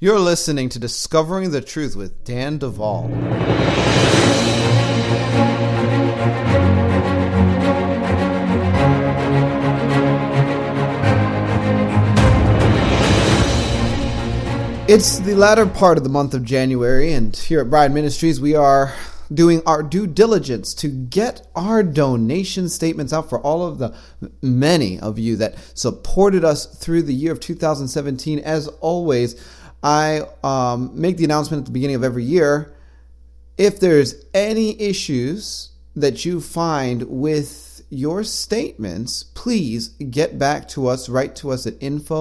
You're listening to Discovering the Truth with Dan Duvall. It's the latter part of the month of January, and here at Bride Ministries, we are doing our due diligence to get our donation statements out for all of the many of you that supported us through the year of 2017. As always, I make the announcement at the beginning of every year. If there's any issues that you find with your statements, please get back to us. Write to us at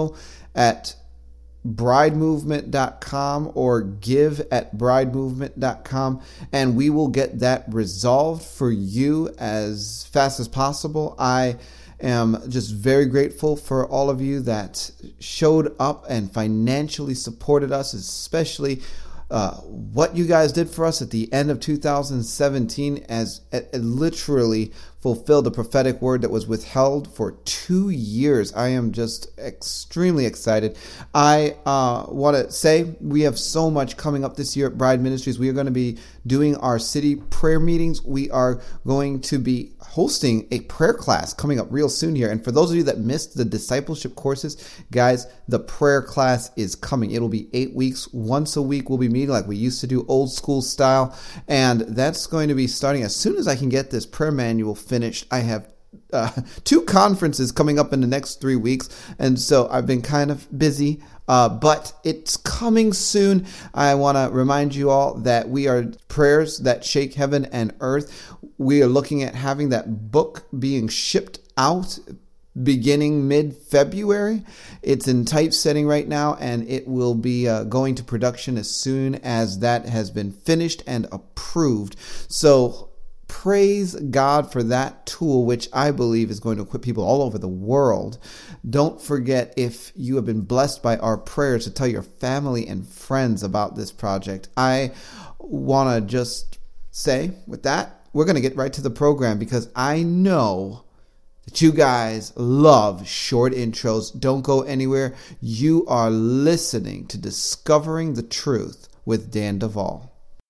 info@bridemovement.com or give@bridemovement.com, and we will get that resolved for you as fast as possible. I am just very grateful for all of you that showed up and financially supported us, especially what you guys did for us at the end of 2017, as it literally fulfilled the prophetic word that was withheld for 2 years. I am just extremely excited. I want to say we have so much coming up this year at Bride Ministries. We are going to be doing our city prayer meetings. We are going to be hosting a prayer class coming up real soon here. And for those of you that missed the discipleship courses, guys, the prayer class is coming. It'll be 8 weeks. Once a week, we'll be meeting like we used to do, old school style. And that's going to be starting as soon as I can get this prayer manual finished. I have 2 conferences coming up in the next 3 weeks. And so I've been kind of busy. But it's coming soon. I want to remind you all that we are prayers that shake heaven and earth. We are looking at having that book being shipped out beginning mid-February. It's in typesetting right now, and it will be going to production as soon as that has been finished and approved. So praise God for that tool, which I believe is going to equip people all over the world. Don't forget, if you have been blessed by our prayers, to tell your family and friends about this project. I want to just say, with that, we're going to get right to the program, because I know that you guys love short intros. Don't go anywhere. You are listening to Discovering the Truth with Dan Duvall.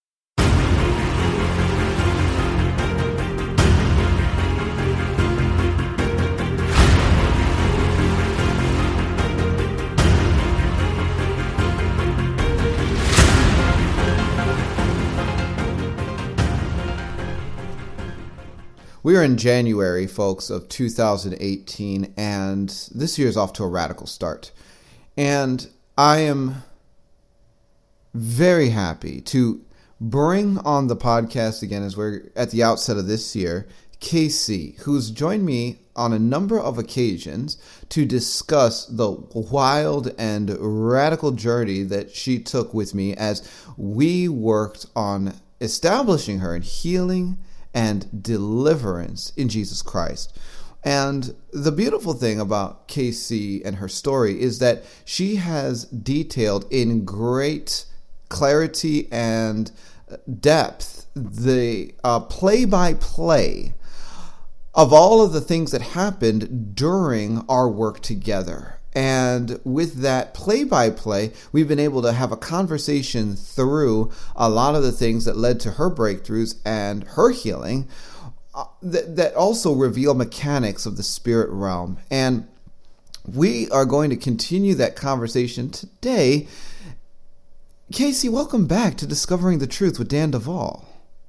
We are in January, folks, of 2018, and this year is off to a radical start. And I am very happy to bring on the podcast again, as we're at the outset of this year, Casey, who's joined me on a number of occasions to discuss the wild and radical journey that she took with me as we worked on establishing her in healing and deliverance in Jesus Christ. And the beautiful thing about Casey and her story is that she has detailed in great clarity and depth the play-by-play of all of the things that happened during our work together. And with that play-by-play, we've been able to have a conversation through a lot of the things that led to her breakthroughs and her healing that also reveal mechanics of the spirit realm. And we are going to continue that conversation today. Casey, welcome back to Discovering the Truth with Dan Duvall.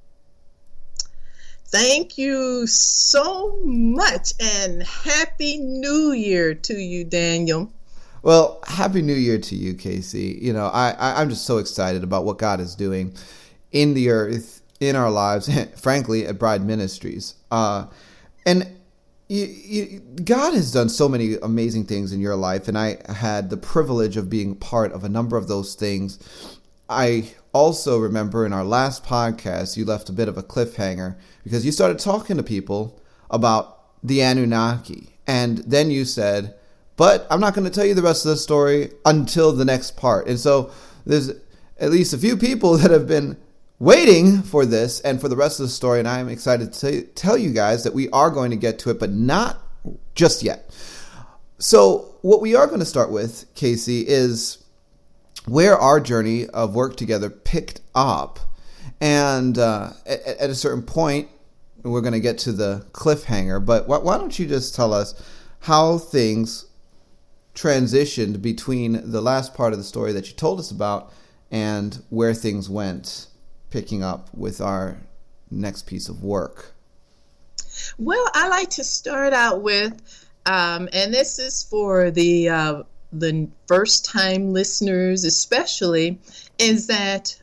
Thank you so much, and Happy New Year to you, Daniel. Well, Happy New Year to you, Casey. You know, I'm just so excited about what God is doing in the earth, in our lives, frankly, at Bride Ministries. And God has done so many amazing things in your life, and I had the privilege of being part of a number of those things. I also remember in our last podcast, you left a bit of a cliffhanger because you started talking to people about the Anunnaki. And then you said, but I'm not going to tell you the rest of the story until the next part. And so there's at least a few people that have been waiting for this and for the rest of the story. And I'm excited to tell you guys that we are going to get to it, but not just yet. So what we are going to start with, Casey, is where our journey of work together picked up. And at a certain point, we're going to get to the cliffhanger, but why don't you just tell us how things transitioned between the last part of the story that you told us about and where things went, picking up with our next piece of work? Well, I like to start out with, and this is for the first-time listeners especially, is that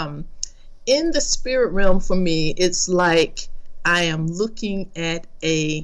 in the spirit realm for me, it's like I am looking at a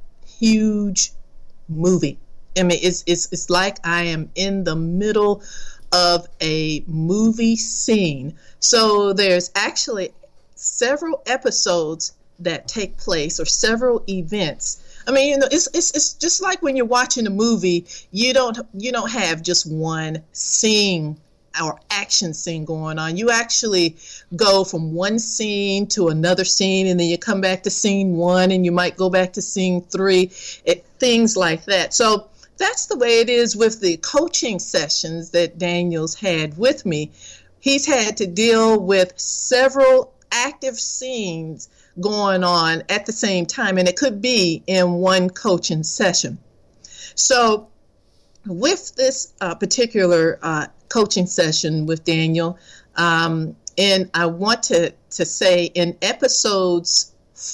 huge movie. I mean, it's like I am in the middle of a movie scene. So there's actually several episodes that take place, or several events. I mean, you know, it's just like when you're watching a movie, you don't have just one scene or action scene going on. You actually go from one scene to another scene, and then you come back to scene one, and you might go back to scene three, things like that. So that's the way it is with the coaching sessions that Daniel's had with me. He's had to deal with several active scenes going on at the same time, and it could be in one coaching session. So with this particular coaching session with Daniel, and I want to say in episodes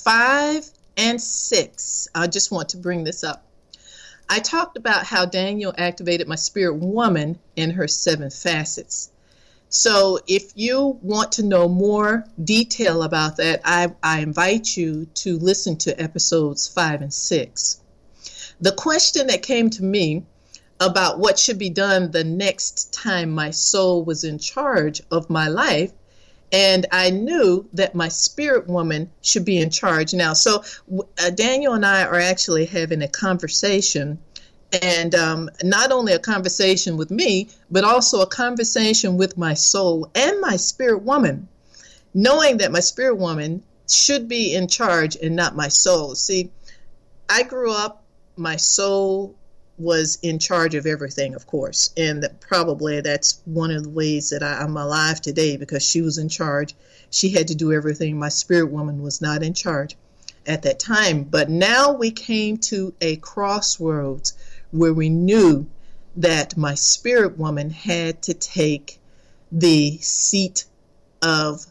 5 and 6, I just want to bring this up. I talked about how Daniel activated my spirit woman in her 7 facets. So if you want to know more detail about that, I invite you to listen to episodes 5 and 6. The question that came to me about what should be done the next time my soul was in charge of my life, and I knew that my spirit woman should be in charge now. So Daniel and I are actually having a conversation, and not only a conversation with me, but also a conversation with my soul and my spirit woman, knowing that my spirit woman should be in charge and not my soul. See, I grew up, my soul was in charge of everything, of course, and probably that's one of the ways that I'm alive today, because she was in charge. She had to do everything. My spirit woman was not in charge at that time. But now we came to a crossroads where we knew that my spirit woman had to take the seat of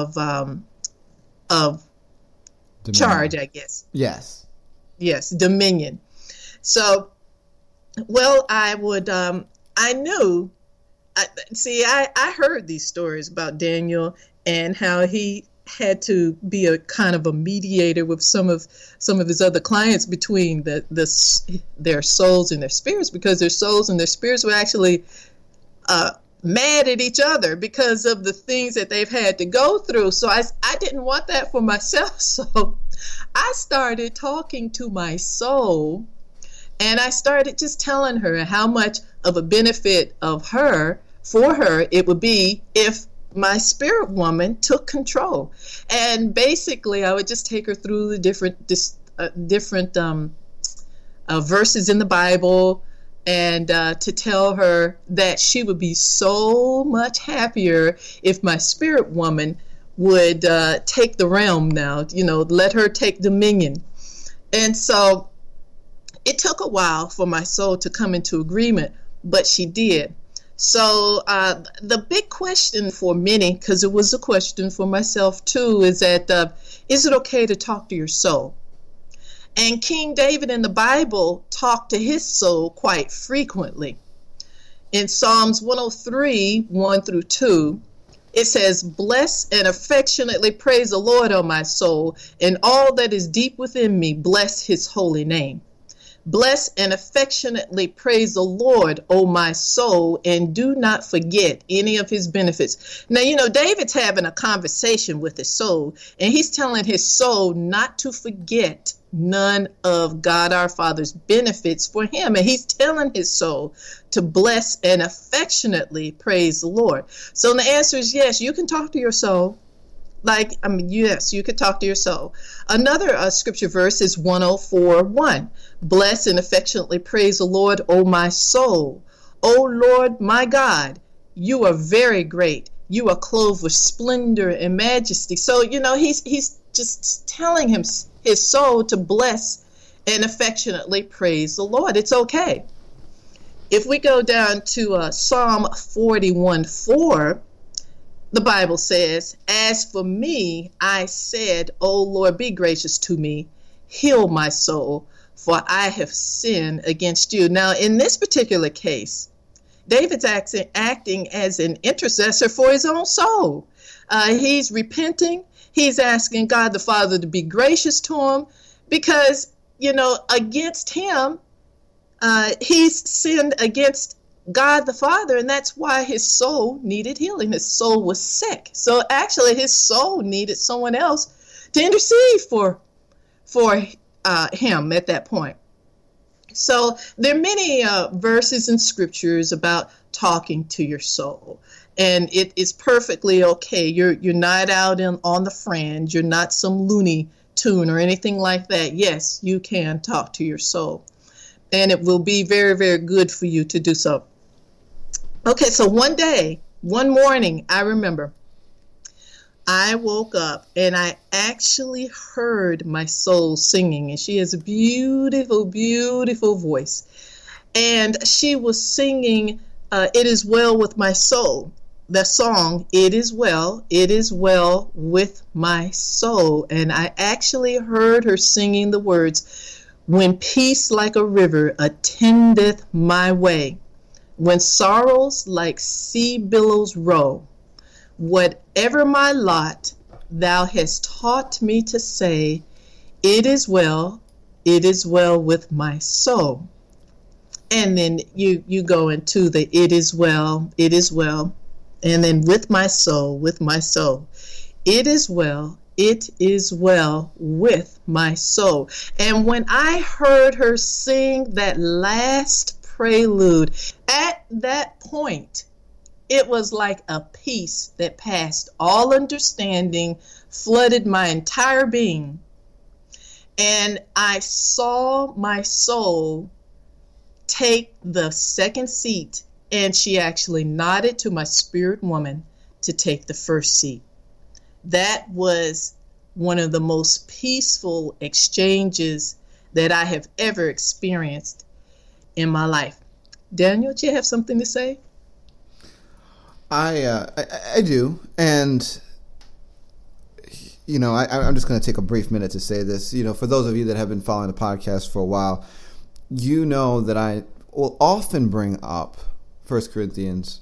charge, I guess. Yes, dominion. So, well, I knew, I heard these stories about Daniel and how he had to be a kind of a mediator with some of his other clients between their souls and their spirits, because their souls and their spirits were actually mad at each other because of the things that they've had to go through. So I didn't want that for myself. So I started talking to my soul, and I started just telling her how much of a benefit for her it would be if my spirit woman took control. And basically, I would just take her through the different verses in the Bible, and to tell her that she would be so much happier if my spirit woman would take the realm now, let her take dominion. And so it took a while for my soul to come into agreement, but she did. So the big question for many, because it was a question for myself too, is that is it okay to talk to your soul? And King David in the Bible talked to his soul quite frequently. In Psalms 103, 1 through 2, it says, "Bless and affectionately praise the Lord, O my soul, and all that is deep within me, bless his holy name. Bless and affectionately praise the Lord, O my soul, and do not forget any of his benefits." Now, David's having a conversation with his soul, and he's telling his soul not to forget none of God our Father's benefits for him. And he's telling his soul to bless and affectionately praise the Lord. So the answer is yes, you can talk to your soul. Yes, you could talk to your soul. Another scripture verse is 104:1. "Bless and affectionately praise the Lord, O my soul. O Lord, my God, you are very great. You are clothed with splendor and majesty. So, he's just telling his soul to bless and affectionately praise the Lord. It's okay. If we go down to Psalm 41:4, the Bible says, "As for me, I said, O Lord, be gracious to me, heal my soul, for I have sinned against you." Now, in this particular case, David's acting as an intercessor for his own soul. He's repenting. He's asking God the Father to be gracious to him because, against him, he's sinned against God the Father, and that's why his soul needed healing. His soul was sick. So actually, his soul needed someone else to intercede for him at that point. So there are many verses in scriptures about talking to your soul, and it is perfectly okay. You're not out on the fringe. You're not some Looney Tune or anything like that. Yes, you can talk to your soul, and it will be very, very good for you to do so. Okay, so one morning, I remember I woke up and I actually heard my soul singing, and she has a beautiful, beautiful voice. And she was singing, "It is well with my soul." The song, "It is well with my soul." And I actually heard her singing the words, "When peace like a river attendeth my way, when sorrows like sea billows roll, whatever my lot, thou hast taught me to say, it is well with my soul." And then you go into the it is well, and then with my soul, it is well with my soul. And when I heard her sing that last prelude, at that point, it was like a peace that passed all understanding, flooded my entire being. And I saw my soul take the second seat, and she actually nodded to my spirit woman to take the first seat. That was one of the most peaceful exchanges that I have ever experienced in my life. Daniel, do you have something to say? I do, and I'm just going to take a brief minute to say this. For those of you that have been following the podcast for a while, you know that I will often bring up 1 Thessalonians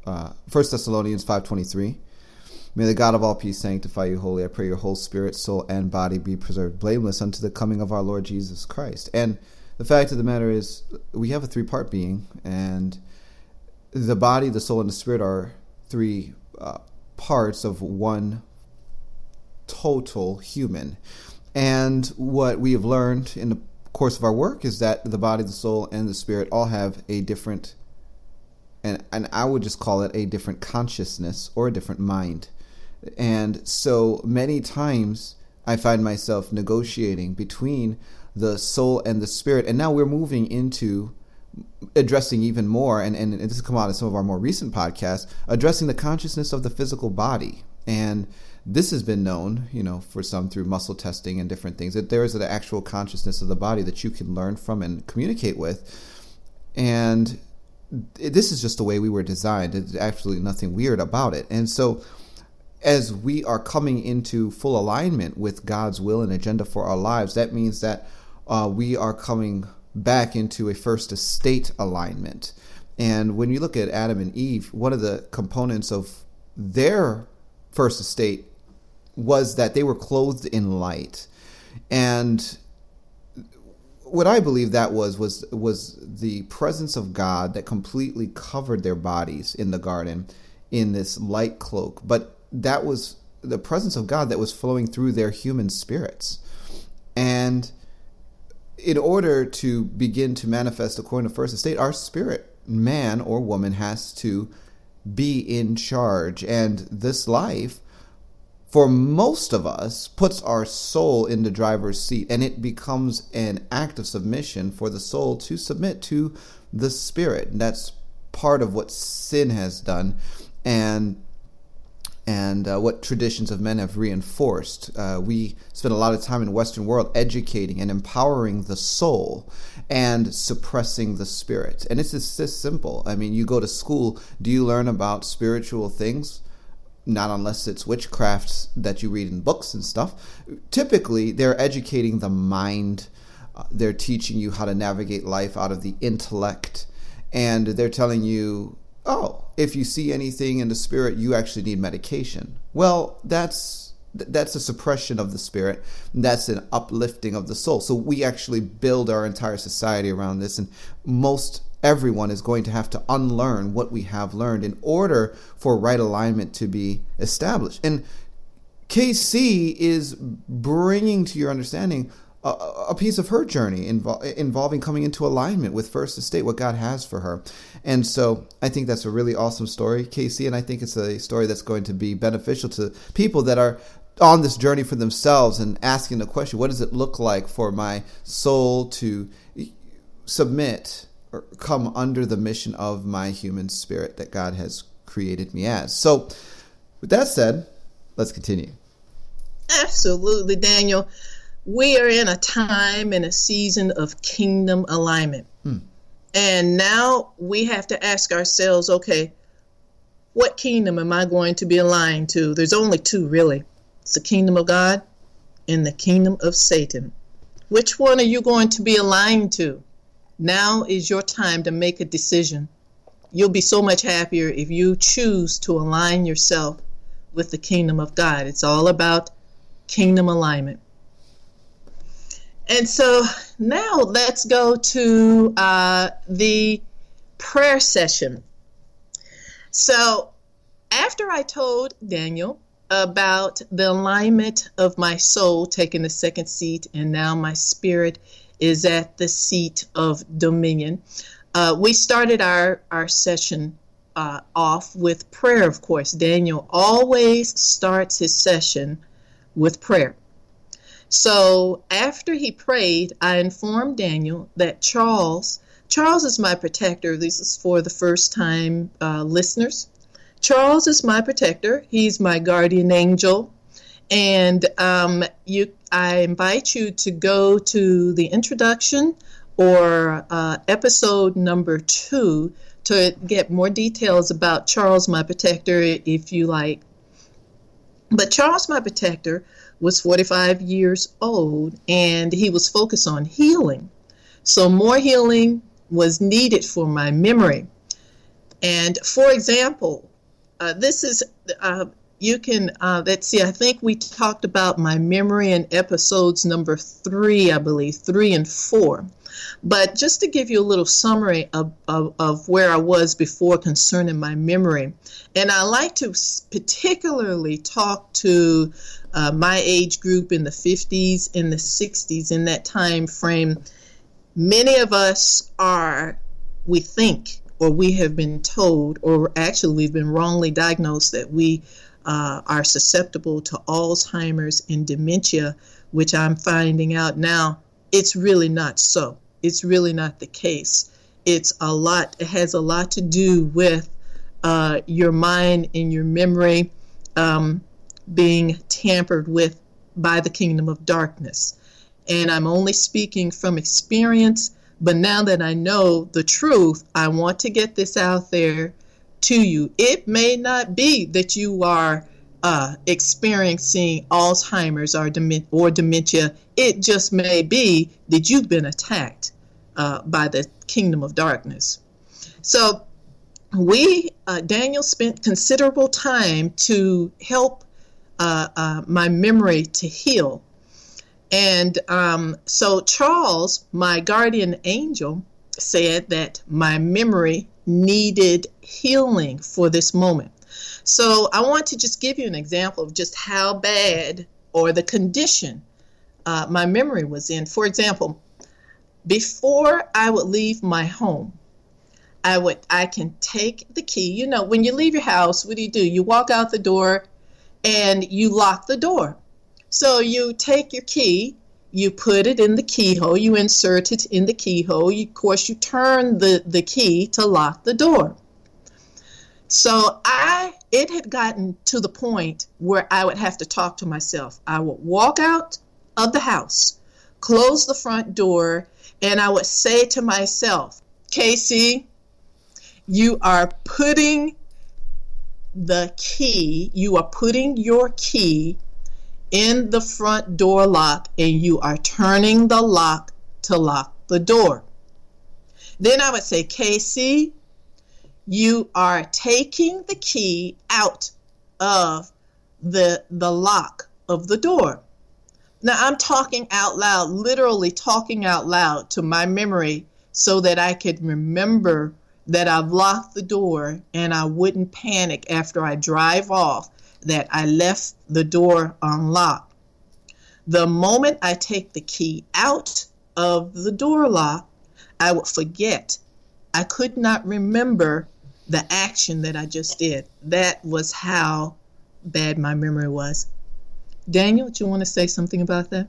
5:23. "May the God of all peace sanctify you wholly. I pray your whole spirit, soul, and body be preserved blameless unto the coming of our Lord Jesus Christ." And the fact of the matter is, we have a three-part being, and the body, the soul, and the spirit are three parts of one total human. And what we have learned in the course of our work is that the body, the soul, and the spirit all have a different, and I would just call it a different consciousness or a different mind. And so many times I find myself negotiating between the soul and the spirit. And now we're moving into addressing even more, and this has come out in some of our more recent podcasts, addressing the consciousness of the physical body. And this has been known, for some through muscle testing and different things, that there is an actual consciousness of the body that you can learn from and communicate with. And this is just the way we were designed. There's absolutely nothing weird about it. And so as we are coming into full alignment with God's will and agenda for our lives, that means that we are coming back into a first estate alignment. And when you look at Adam and Eve, one of the components of their first estate was that they were clothed in light. And what I believe that was the presence of God that completely covered their bodies in the garden in this light cloak. But that was the presence of God that was flowing through their human spirits. And in order to begin to manifest according to first estate, our spirit, man or woman, has to be in charge. And this life, for most of us, puts our soul in the driver's seat, and it becomes an act of submission for the soul to submit to the spirit. And that's part of what sin has done, and what traditions of men have reinforced. We spend a lot of time in the Western world educating and empowering the soul and suppressing the spirit. And it's just this simple. I mean, you go to school, do you learn about spiritual things? Not unless it's witchcrafts that you read in books and stuff. Typically, they're educating the mind. They're teaching you how to navigate life out of the intellect. And they're telling you, oh, if you see anything in the spirit, you actually need medication. Well, that's a suppression of the spirit. That's an uplifting of the soul. So we actually build our entire society around this, and everyone is going to have to unlearn what we have learned in order for right alignment to be established. And KC is bringing to your understanding a piece of her journey involving coming into alignment with First Estate, what God has for her. And so I think that's a really awesome story, Casey, and I think it's a story that's going to be beneficial to people that are on this journey for themselves and asking the question, what does it look like for my soul to submit or come under the mission of my human spirit that God has created me as? So with that said, let's continue. Absolutely, Daniel. We are in a time and a season of kingdom alignment. And now we have to ask ourselves, okay, what kingdom am I going to be aligned to? There's only two, really. It's the kingdom of God and the kingdom of Satan. Which one are you going to be aligned to? Now is your time to make a decision. You'll be so much happier if you choose to align yourself with the kingdom of God. It's all about kingdom alignment. And so now let's go to the prayer session. So after I told Daniel about the alignment of my soul taking the second seat, and now my spirit is at the seat of dominion, we started our session off with prayer, of course. Daniel always starts his session with prayer. So after he prayed, I informed Daniel that Charles is my protector. This is for the first time listeners. Charles is my protector. He's my guardian angel. And I invite you to go to the introduction or episode number 2 to get more details about Charles, my protector, if you like. But Charles, my protector, was 45 years old, and he was focused on healing. So more healing was needed for my memory. And for example, this is, you can, let's see, I think we talked about my memory in episodes number 3, I believe, 3 and 4. But just to give you a little summary of where I was before concerning my memory, and I like to particularly talk to my age group in the 50s and the 60s, in that time frame. Many of us we think, or we have been told, or actually we've been wrongly diagnosed that we are susceptible to Alzheimer's and dementia, which I'm finding out now it's really not so. It's really not the case. It has a lot to do with your mind and your memory being tampered with by the kingdom of darkness. And I'm only speaking from experience, but now that I know the truth, I want to get this out there to you. It may not be that you are experiencing Alzheimer's or dementia. It just may be that you've been attacked by the kingdom of darkness. So Daniel spent considerable time to help my memory to heal. And so Charles, my guardian angel, said that my memory needed healing for this moment. So I want to just give you an example of just how bad, or the condition, my memory was in. For example, before I would leave my home, I can take the key. You know, when you leave your house, what do? You walk out the door and you lock the door. So you take your key, you put it in the keyhole, you insert it in the keyhole. Of course, you turn the key to lock the door. So it had gotten to the point where I would have to talk to myself. I would walk out of the house, close the front door, and I would say to myself, Casey, you are putting your key in the front door lock, and you are turning the lock to lock the door. Then I would say, Casey, you are taking the key out of the lock of the door. Now I'm talking out loud, literally talking out loud to my memory so that I could remember that I've locked the door and I wouldn't panic after I drive off that I left the door unlocked. The moment I take the key out of the door lock, I would forget. I could not remember the action that I just did. That was how bad my memory was. Daniel, do you want to say something about that?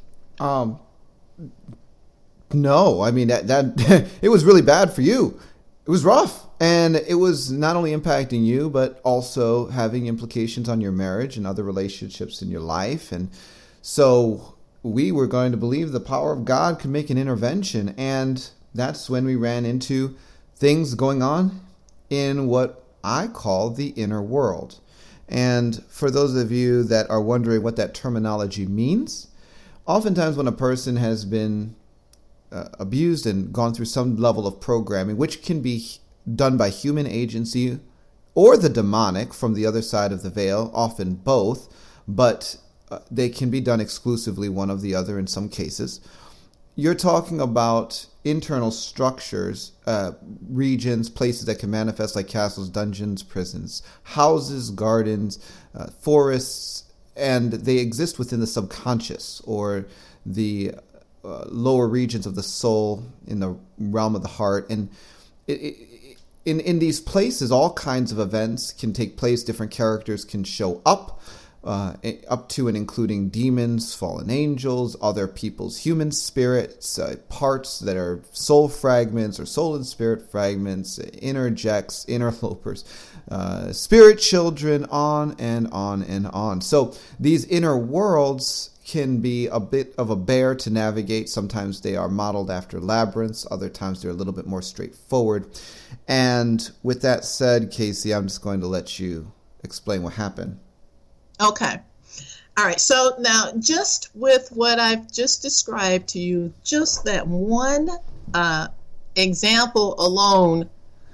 No, I mean that it was really bad for you. It was rough, and it was not only impacting you, but also having implications on your marriage and other relationships in your life. And so we were going to believe the power of God could make an intervention, and that's when we ran into things going on in what I call the inner world. And for those of you that are wondering what that terminology means, oftentimes when a person has been abused and gone through some level of programming, which can be done by human agency or the demonic from the other side of the veil, often both, but they can be done exclusively one of the other in some cases. You're talking about internal structures, regions, places that can manifest like castles, dungeons, prisons, houses, gardens, forests, and they exist within the subconscious or the lower regions of the soul in the realm of the heart. And in these places, all kinds of events can take place. Different characters can show up to and including demons, fallen angels, other people's human spirits, parts that are soul fragments or soul and spirit fragments, interjects, interlopers, spirit children, on and on and on. So these inner worlds can be a bit of a bear to navigate. Sometimes they are modeled after labyrinths. Other times they're a little bit more straightforward. And with that said, Casey, I'm just going to let you explain what happened. Okay. All right. So now just with what I've just described to you, just that one example alone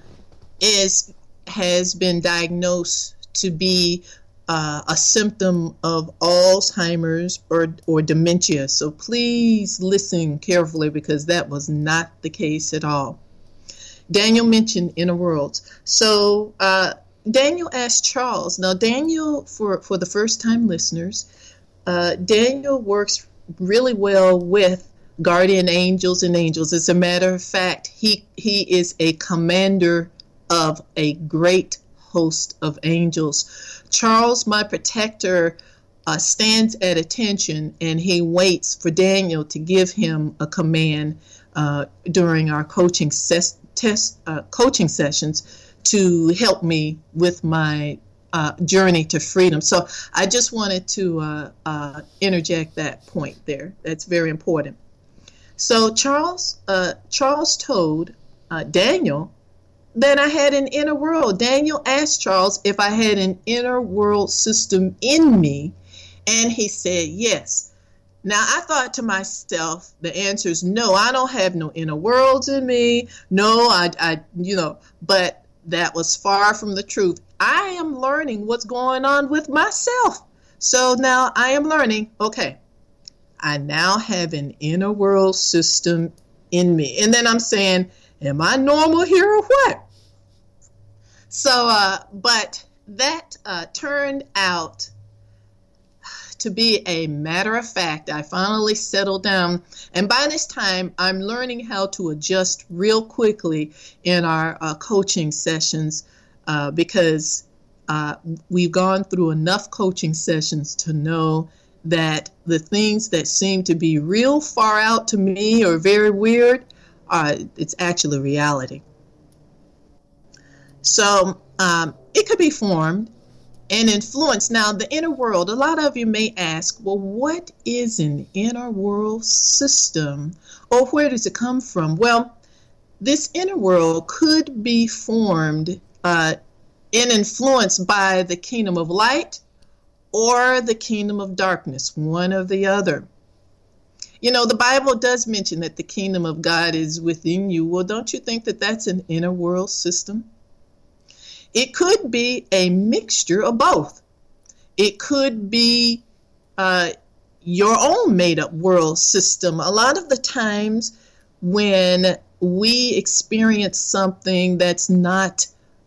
has been diagnosed to be a symptom of Alzheimer's or dementia. So please listen carefully because that was not the case at all. Daniel mentioned inner worlds. So Daniel asked Charles. Now, Daniel, for the first-time listeners, Daniel works really well with guardian angels and angels. As a matter of fact, he is a commander of a great host of angels. Charles, my protector, stands at attention, and he waits for Daniel to give him a command during our coaching sessions to help me with my journey to freedom. So I just wanted to interject that point there. That's very important. So Charles told Daniel that I had an inner world. Daniel asked Charles if I had an inner world system in me, and he said yes. Now, I thought to myself, the answer is no, I don't have no inner worlds in me. No, but that was far from the truth. I am learning what's going on with myself. So now I am learning, okay, I now have an inner world system in me. And then I'm saying, am I normal here or what? So, but that turned out to be a matter of fact. I finally settled down. And by this time, I'm learning how to adjust real quickly in our coaching sessions because we've gone through enough coaching sessions to know that the things that seem to be real far out to me or very weird, it's actually reality. So It could be formed and influenced. Now, the inner world, a lot of you may ask, well, what is an inner world system, or where does it come from? Well, this inner world could be formed and influenced by the kingdom of light or the kingdom of darkness, one or the other. You know, the Bible does mention that the kingdom of God is within you. Well, don't you think that that's an inner world system? It could be a mixture of both. It could be your own made-up world system. A lot of the times when we experience something that's not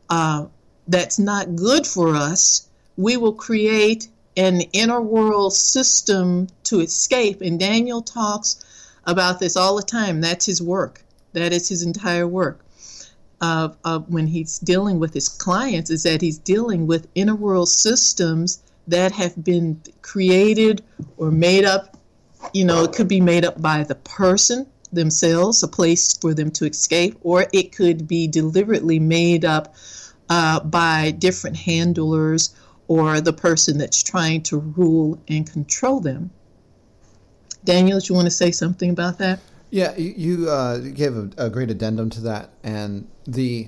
good for us, we will create an inner world system to escape. And Daniel talks about this all the time. That's his work. That is his entire work. When he's dealing with his clients, is that he's dealing with inner world systems that have been created or made up. You know, it could be made up by the person themselves, a place for them to escape, or it could be deliberately made up by different handlers or the person that's trying to rule and control them. Daniel, do you want to say something about that? Yeah, you gave a great addendum to that, and the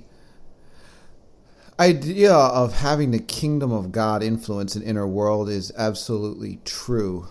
idea of having the kingdom of God influence an inner world is absolutely true.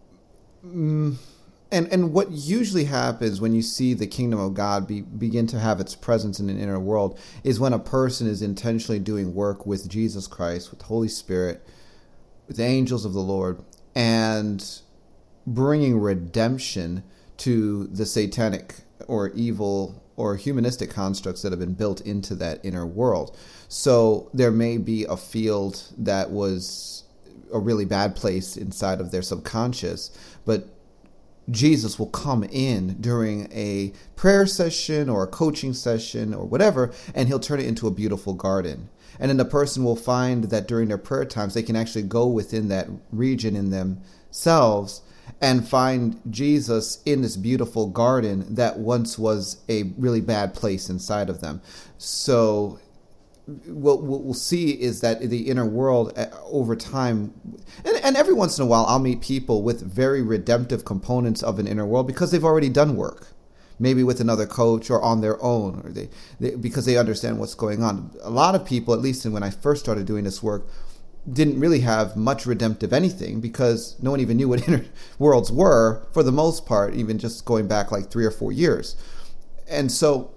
And what usually happens when you see the kingdom of God begin to have its presence in an inner world is when a person is intentionally doing work with Jesus Christ, with the Holy Spirit, with the angels of the Lord, and bringing redemption to the satanic or evil or humanistic constructs that have been built into that inner world. So there may be a field that was a really bad place inside of their subconscious, but Jesus will come in during a prayer session or a coaching session or whatever, and he'll turn it into a beautiful garden. And then the person will find that during their prayer times, they can actually go within that region in themselves and find Jesus in this beautiful garden that once was a really bad place inside of them. So what we'll see is that the inner world over time, and every once in a while I'll meet people with very redemptive components of an inner world because they've already done work, maybe with another coach or on their own, or they because they understand what's going on. A lot of people, at least when I first started doing this work, didn't really have much redemptive anything because no one even knew what inner worlds were for the most part, even just going back like 3 or 4 years. And so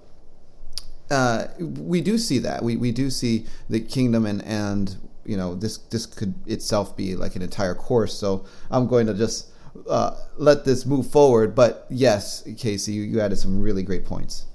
we do see that. We do see the kingdom, and you know, this could itself be like an entire course. So I'm going to just let this move forward. But yes, Casey, you added some really great points.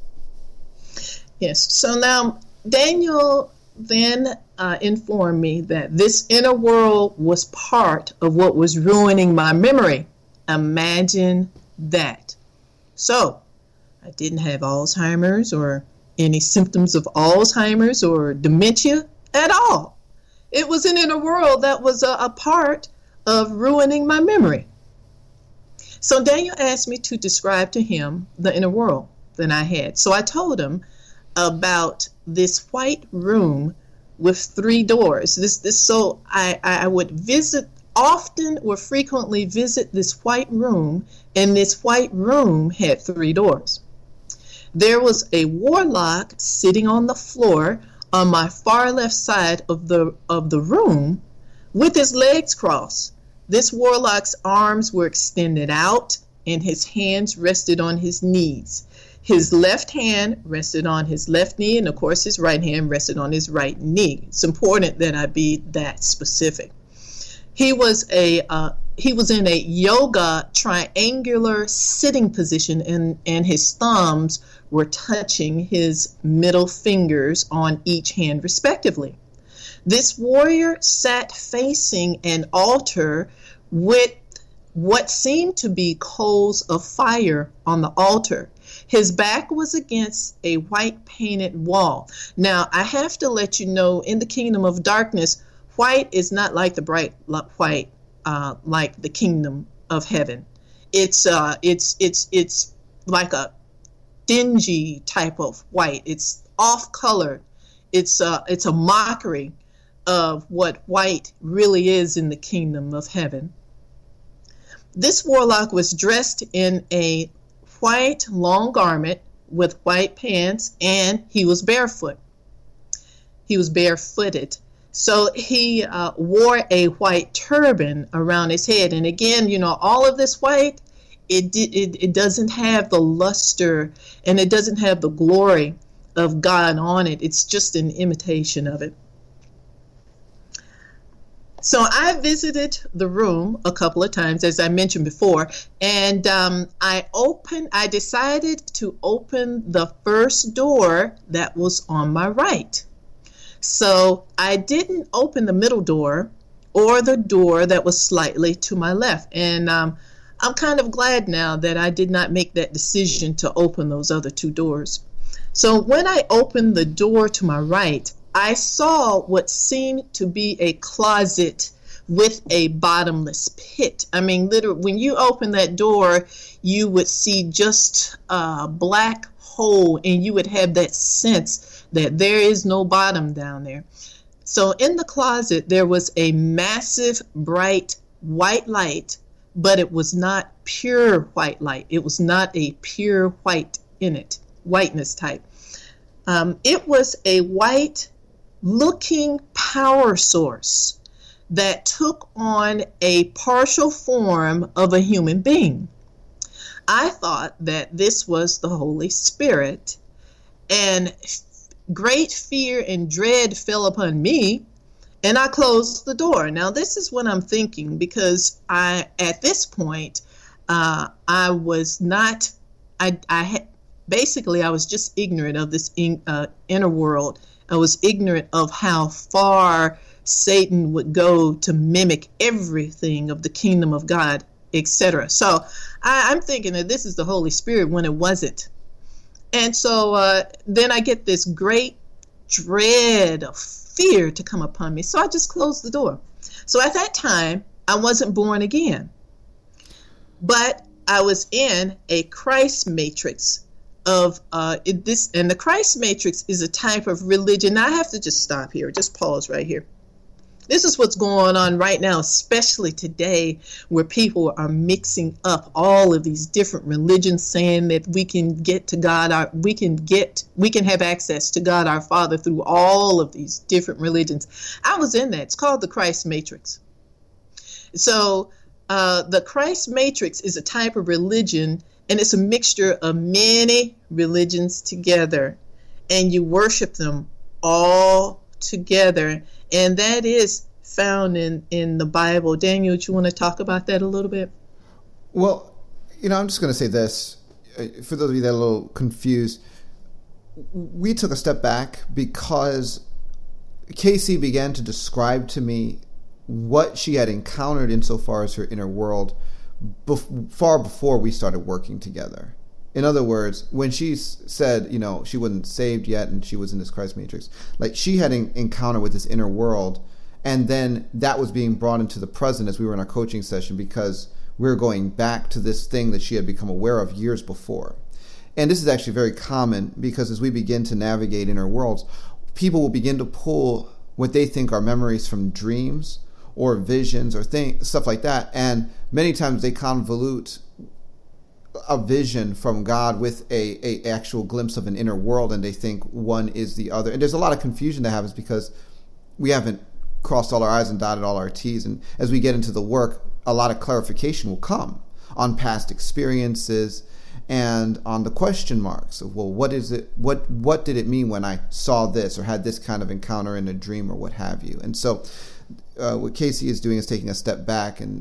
Yes. So now Daniel then informed me that this inner world was part of what was ruining my memory. Imagine that. So I didn't have Alzheimer's or any symptoms of Alzheimer's or dementia at all. It was an inner world that was a part of ruining my memory. So Daniel asked me to describe to him the inner world that I had. So I told him about this white room with 3 doors. So I would visit often or frequently visit this white room, and this white room had 3 doors. There was a warlock sitting on the floor on my far left side of the room with his legs crossed. This warlock's arms were extended out and his hands rested on his knees. His left hand rested on his left knee, and of course his right hand rested on his right knee. It's important that I be that specific. He was in a yoga triangular sitting position, and his thumbs were touching his middle fingers on each hand respectively. This warrior sat facing an altar with what seemed to be coals of fire on the altar. His back was against a white painted wall. Now, I have to let you know, in the kingdom of darkness, white is not like the bright white, like the kingdom of heaven. It's like a dingy type of white. It's off colored. it's a mockery of what white really is in the kingdom of heaven. This warlock was dressed in a white long garment with white pants, and he was barefoot. He was barefooted. So he wore a white turban around his head. And again, all of this white, it doesn't have the luster and it doesn't have the glory of God on it. It's just an imitation of it. So I visited the room a couple of times, as I mentioned before, and I decided to open the first door that was on my right. So I didn't open the middle door or the door that was slightly to my left. And I'm kind of glad now that I did not make that decision to open those other two doors. So when I opened the door to my right, I saw what seemed to be a closet with a bottomless pit. I mean, literally, when you open that door, you would see just a black hole, and you would have that sense that there is no bottom down there. So in the closet, there was a massive, bright white light, but it was not pure white light. It was not a pure white in it, whiteness type. It was a white looking power source that took on a partial form of a human being. I thought that this was the Holy Spirit, and great fear and dread fell upon me, and I closed the door. Now, this is what I'm thinking, because at this point, I was not, basically, I was just ignorant of this inner world. I was ignorant of how far Satan would go to mimic everything of the kingdom of God, etc. So I'm thinking that this is the Holy Spirit when it wasn't. And so then I get this great dread of fear to come upon me. So I just closed the door. So at that time, I wasn't born again, but I was in a Christ matrix of this. And the Christ matrix is a type of religion. Now, I have to just stop here, just pause right here. This is what's going on right now, especially today, where people are mixing up all of these different religions, saying that we can get to God, we can have access to God our Father through all of these different religions. I was in that. It's called the Christ Matrix. So the Christ Matrix is a type of religion, and it's a mixture of many religions together, and you worship them all together. And that is found in the Bible. Daniel, do you want to talk about that a little bit? Well, I'm just going to say this. For those of you that are a little confused, we took a step back because Casey began to describe to me what she had encountered insofar as her inner world far before we started working together. In other words, when she said, she wasn't saved yet and she was in this Christ matrix, like she had an encounter with this inner world, and then that was being brought into the present as we were in our coaching session, because we were going back to this thing that she had become aware of years before. And this is actually very common, because as we begin to navigate inner worlds, people will begin to pull what they think are memories from dreams or visions or stuff like that, and many times they convolute a vision from God with a actual glimpse of an inner world, and they think one is the other. And there's a lot of confusion that happens because we haven't crossed all our I's and dotted all our T's. And as we get into the work, a lot of clarification will come on past experiences and on the question marks of, well, what is it? What did it mean when I saw this or had this kind of encounter in a dream or what have you? And so what Casey is doing is taking a step back and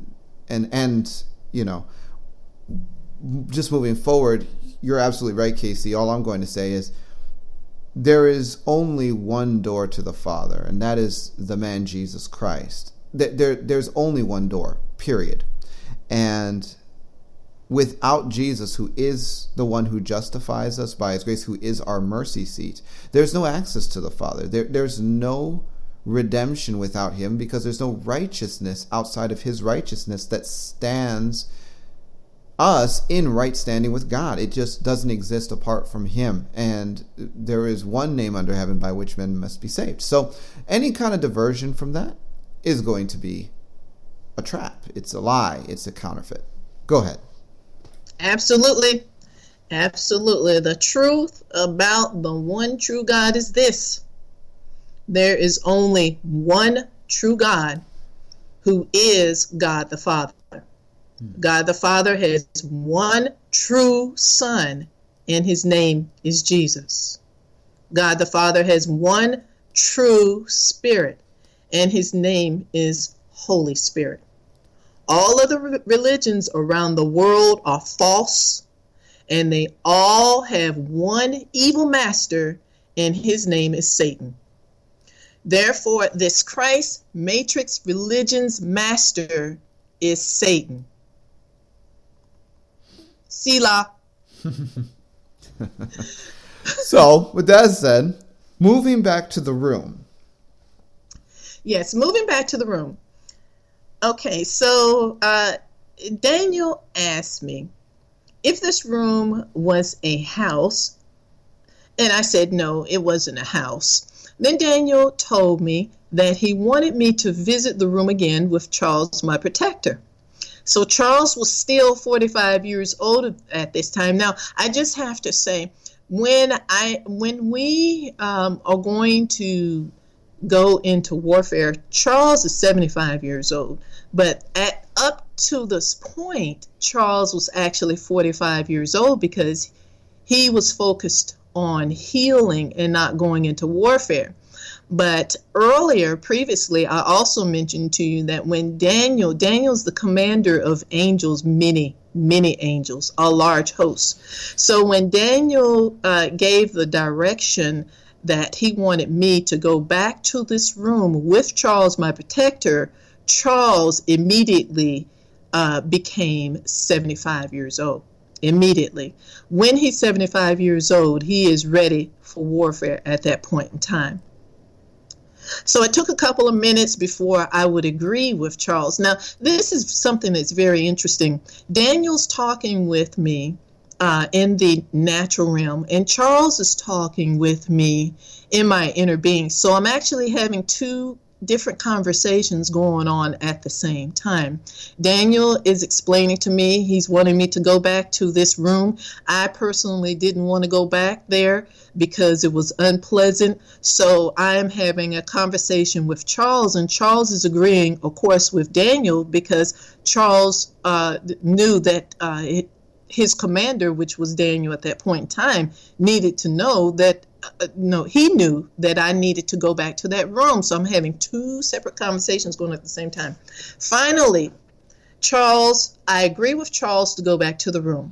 just moving forward. You're absolutely right, Casey. All I'm going to say is there is only one door to the Father, and that is the man Jesus Christ. There's only one door, period. And without Jesus, who is the one who justifies us by his grace, who is our mercy seat, there's no access to the Father. There's no redemption without him, because there's no righteousness outside of his righteousness that stands us in right standing with God. It just doesn't exist apart from him. And there is one name under heaven by which men must be saved. So any kind of diversion from that is going to be a trap. It's a lie. It's a counterfeit. Go ahead. Absolutely. Absolutely. The truth about the one true God is this. There is only one true God, who is God the Father. God the Father has one true Son, and his name is Jesus. God the Father has one true Spirit, and his name is Holy Spirit. All of the religions around the world are false, and they all have one evil master, and his name is Satan. Therefore, this Christ matrix religion's master is Satan. Selah. So, with that said, moving back to the room. Yes, moving back to the room. Okay, so Daniel asked me if this room was a house, and I said no, it wasn't a house. Then Daniel told me that he wanted me to visit the room again with Charles, my protector. So Charles was still 45 years old at this time. Now, I just have to say, when we are going to go into warfare, Charles is 75 years old. But up to this point, Charles was actually 45 years old because he was focused on healing and not going into warfare. But previously, I also mentioned to you that when Daniel's the commander of angels, many angels, a large host. So when Daniel gave the direction that he wanted me to go back to this room with Charles, my protector, Charles immediately became 75 years old. Immediately. When he's 75 years old, he is ready for warfare at that point in time. So it took a couple of minutes before I would agree with Charles. Now, this is something that's very interesting. Daniel's talking with me in the natural realm, and Charles is talking with me in my inner being. So I'm actually having two different conversations going on at the same time. Daniel is explaining to me, he's wanting me to go back to this room. I personally didn't want to go back there because it was unpleasant. So I am having a conversation with Charles, and Charles is agreeing, of course, with Daniel because Charles knew that his commander, which was Daniel at that point in time, needed to know that he knew that I needed to go back to that room. So I'm having two separate conversations going at the same time. Finally, I agree with Charles to go back to the room.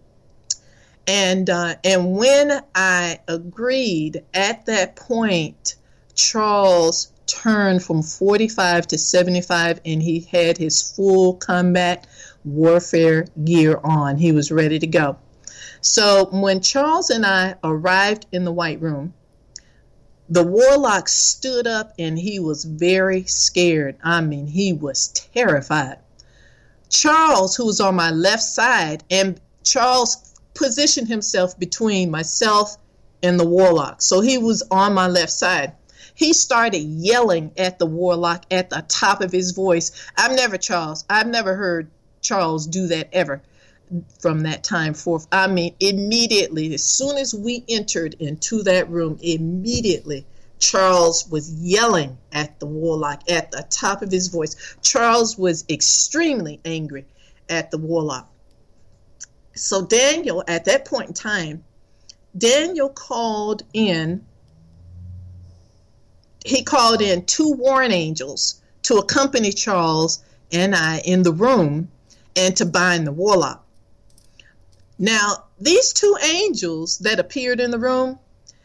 And when I agreed at that point, Charles turned from 45 to 75, and he had his full combat warfare gear on. He was ready to go. So when Charles and I arrived in the White Room, the warlock stood up and he was very scared. I mean, he was terrified. Charles, who was on my left side, and Charles positioned himself between myself and the warlock. So he was on my left side. He started yelling at the warlock at the top of his voice. I've never heard Charles do that ever. From that time forth, I mean, immediately, as soon as we entered into that room, immediately Charles was yelling at the warlock at the top of his voice. Charles was extremely angry at the warlock. So Daniel, at that point in time, Daniel called in two warring angels to accompany Charles and I in the room and to bind the warlock. Now, these two angels that appeared in the room,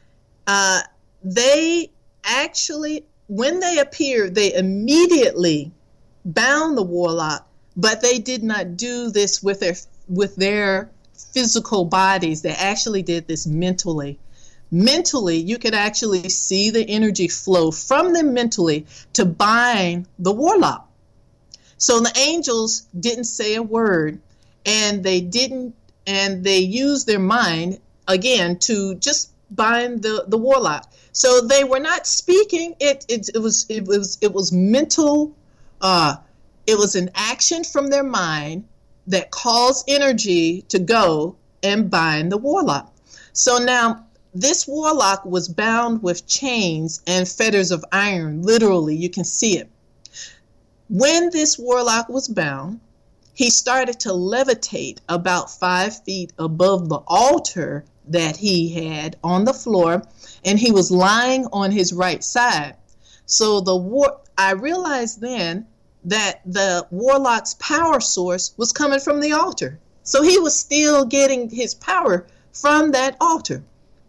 they actually, when they appeared, they immediately bound the warlock, but they did not do this with their physical bodies. They actually did this mentally. Mentally, you could actually see the energy flow from them mentally to bind the warlock. So the angels didn't say a word. and they used their mind again to just bind the warlock. So they were not speaking. It was mental. It was an action from their mind that caused energy to go and bind the warlock. So now this warlock was bound with chains and fetters of iron. Literally, you can see it. When this warlock was bound, he started to levitate about 5 feet above the altar that he had on the floor, and he was lying on his right side. So I realized then that the warlock's power source was coming from the altar. So he was still getting his power from that altar.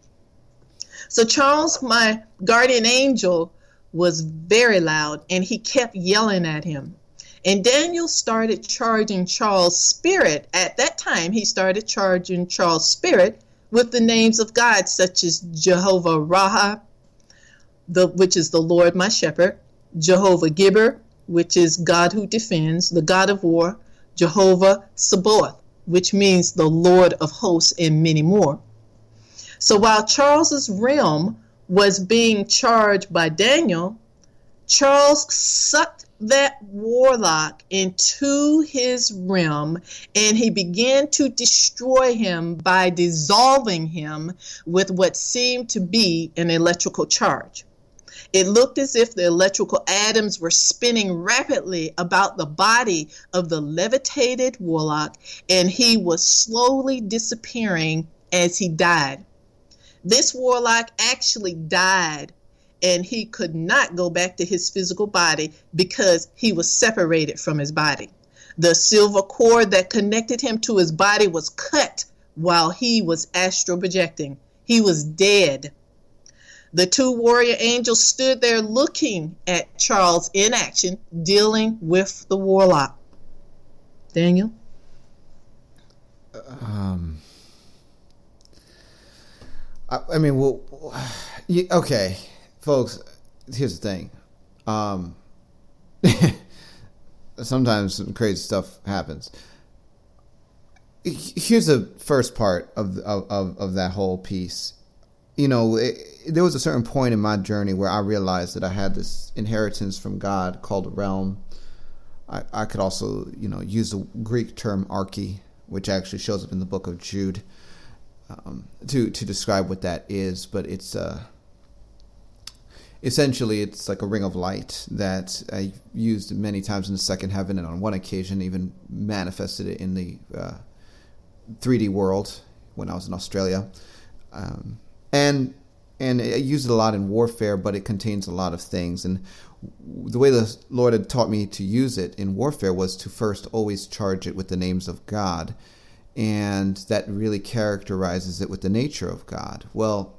So Charles, my guardian angel, was very loud, and he kept yelling at him. And Daniel started charging Charles' spirit. At that time, he started charging Charles' spirit with the names of God, such as Jehovah Raha, which is the Lord my shepherd, Jehovah Gibber, which is God who defends, the God of war, Jehovah Sabaoth, which means the Lord of hosts, and many more. So while Charles's realm was being charged by Daniel, Charles sucked that warlock into his realm, and he began to destroy him by dissolving him with what seemed to be an electrical charge. It looked as if the electrical atoms were spinning rapidly about the body of the levitated warlock, and he was slowly disappearing as he died. This warlock actually died, and he could not go back to his physical body because he was separated from his body. The silver cord that connected him to his body was cut while he was astral projecting. He was dead. The two warrior angels stood there looking at Charles in action, dealing with the warlock. Daniel? I mean, well, okay, folks, here's the thing. Sometimes some crazy stuff happens. Here's the first part of that whole piece. You know, there was a certain point in my journey where I realized that I had this inheritance from God called a realm. I could also, use the Greek term arche, which actually shows up in the book of Jude, to describe what that is. But it's essentially it's like a ring of light that I used many times in the second heaven, and on one occasion even manifested it in the 3D world when I was in Australia. And I use it a lot in warfare, but it contains a lot of things. And the way the Lord had taught me to use it in warfare was to first always charge it with the names of God. And that really characterizes it with the nature of God. Well,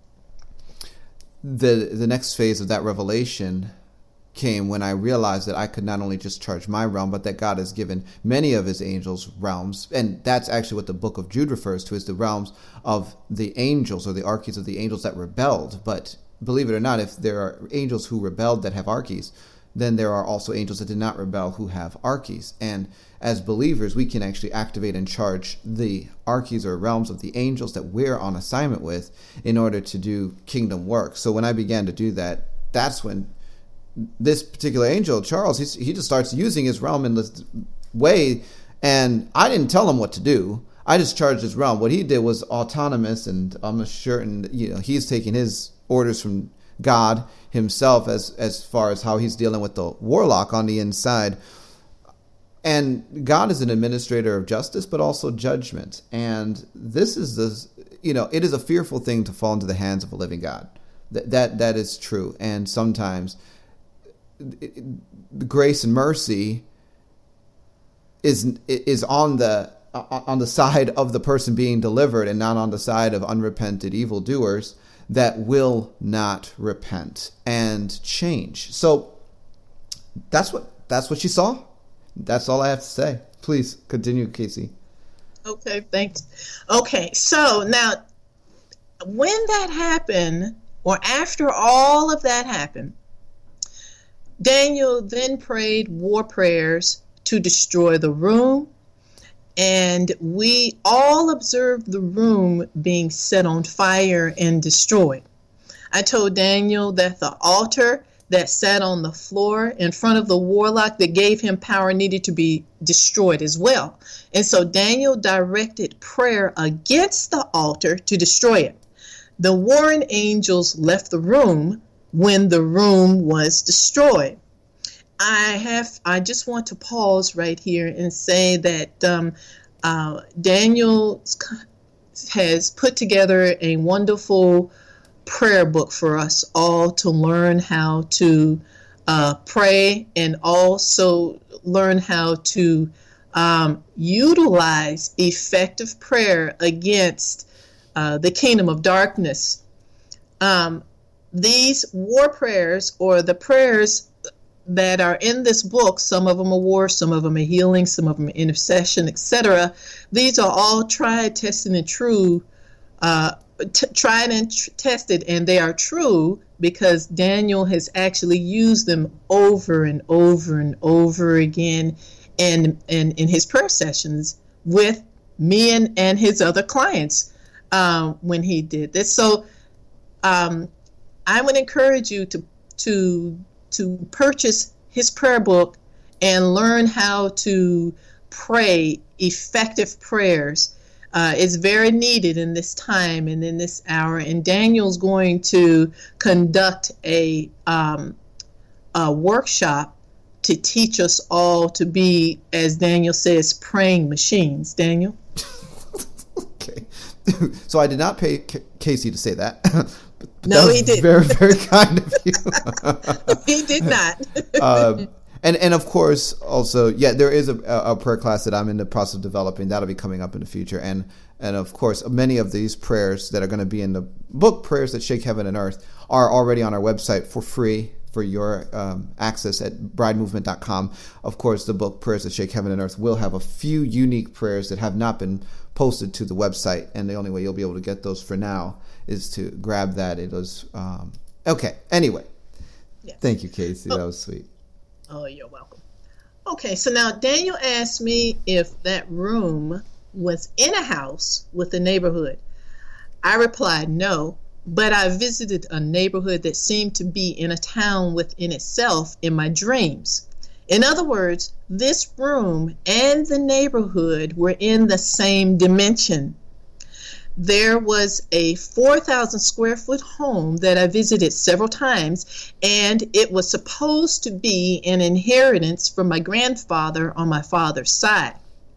the next phase of that revelation came when I realized that I could not only just charge my realm, but that God has given many of his angels realms. And that's actually what the book of Jude refers to as the realms of the angels, or the arches of the angels that rebelled. But believe it or not, if there are angels who rebelled that have arches, then there are also angels that did not rebel who have arches. And as believers, we can actually activate and charge the arches or realms of the angels that we're on assignment with in order to do kingdom work. So when I began to do that, that's when this particular angel, Charles, he just starts using his realm in this way. And I didn't tell him what to do. I just charged his realm. What he did was autonomous, and I'm certain, he's taking his orders from God himself as far as how he's dealing with the warlock on the inside. And God is an administrator of justice, but also judgment. And this is it is a fearful thing to fall into the hands of a living God. That is true. And sometimes grace and mercy is on the side of the person being delivered, and not on the side of unrepented evildoers that will not repent and change. So that's what you saw. That's all I have to say. Please continue, Casey. Okay, thanks. Okay, so now when that happened, or after all of that happened, Daniel then prayed war prayers to destroy the room and we all observed the room being set on fire and destroyed. I told Daniel that the altar that sat on the floor in front of the warlock that gave him power needed to be destroyed as well. And so Daniel directed prayer against the altar to destroy it. The warring angels left the room when the room was destroyed. I just want to pause right here and say that Daniel has put together a wonderful prayer book for us all to learn how to pray, and also learn how to utilize effective prayer against the kingdom of darkness. These war prayers, or the prayers that are in this book, some of them are war, some of them are healing, some of them are intercession, etc. These are all tried, tested, and true. Tried and tested, and they are true because Daniel has actually used them over and over and over again in his prayer sessions with me and his other clients when he did this. So I would encourage you to purchase his prayer book and learn how to pray effective prayers. It's very needed in this time and in this hour. And Daniel's going to conduct a workshop to teach us all to be, as Daniel says, praying machines. Daniel? Okay. So I did not pay Casey to say that. But no, that he didn't. Very, very kind of you. He did not. And of course, also, yeah, there is a prayer class that I'm in the process of developing. That'll be coming up in the future. And of course, many of these prayers that are going to be in the book, Prayers That Shake Heaven and Earth, are already on our website for free for your access at bridemovement.com. Of course, the book, Prayers That Shake Heaven and Earth, will have a few unique prayers that have not been posted to the website. And the only way you'll be able to get those for now is to grab that. It was, okay. Anyway, yes. Thank you, Casey. That was sweet. Oh, you're welcome. Okay, so now Daniel asked me if that room was in a house with a neighborhood. I replied no, but I visited a neighborhood that seemed to be in a town within itself in my dreams. In other words, this room and the neighborhood were in the same dimension. There was a 4,000 square foot home that I visited several times, and it was supposed to be an inheritance from my grandfather on my father's side.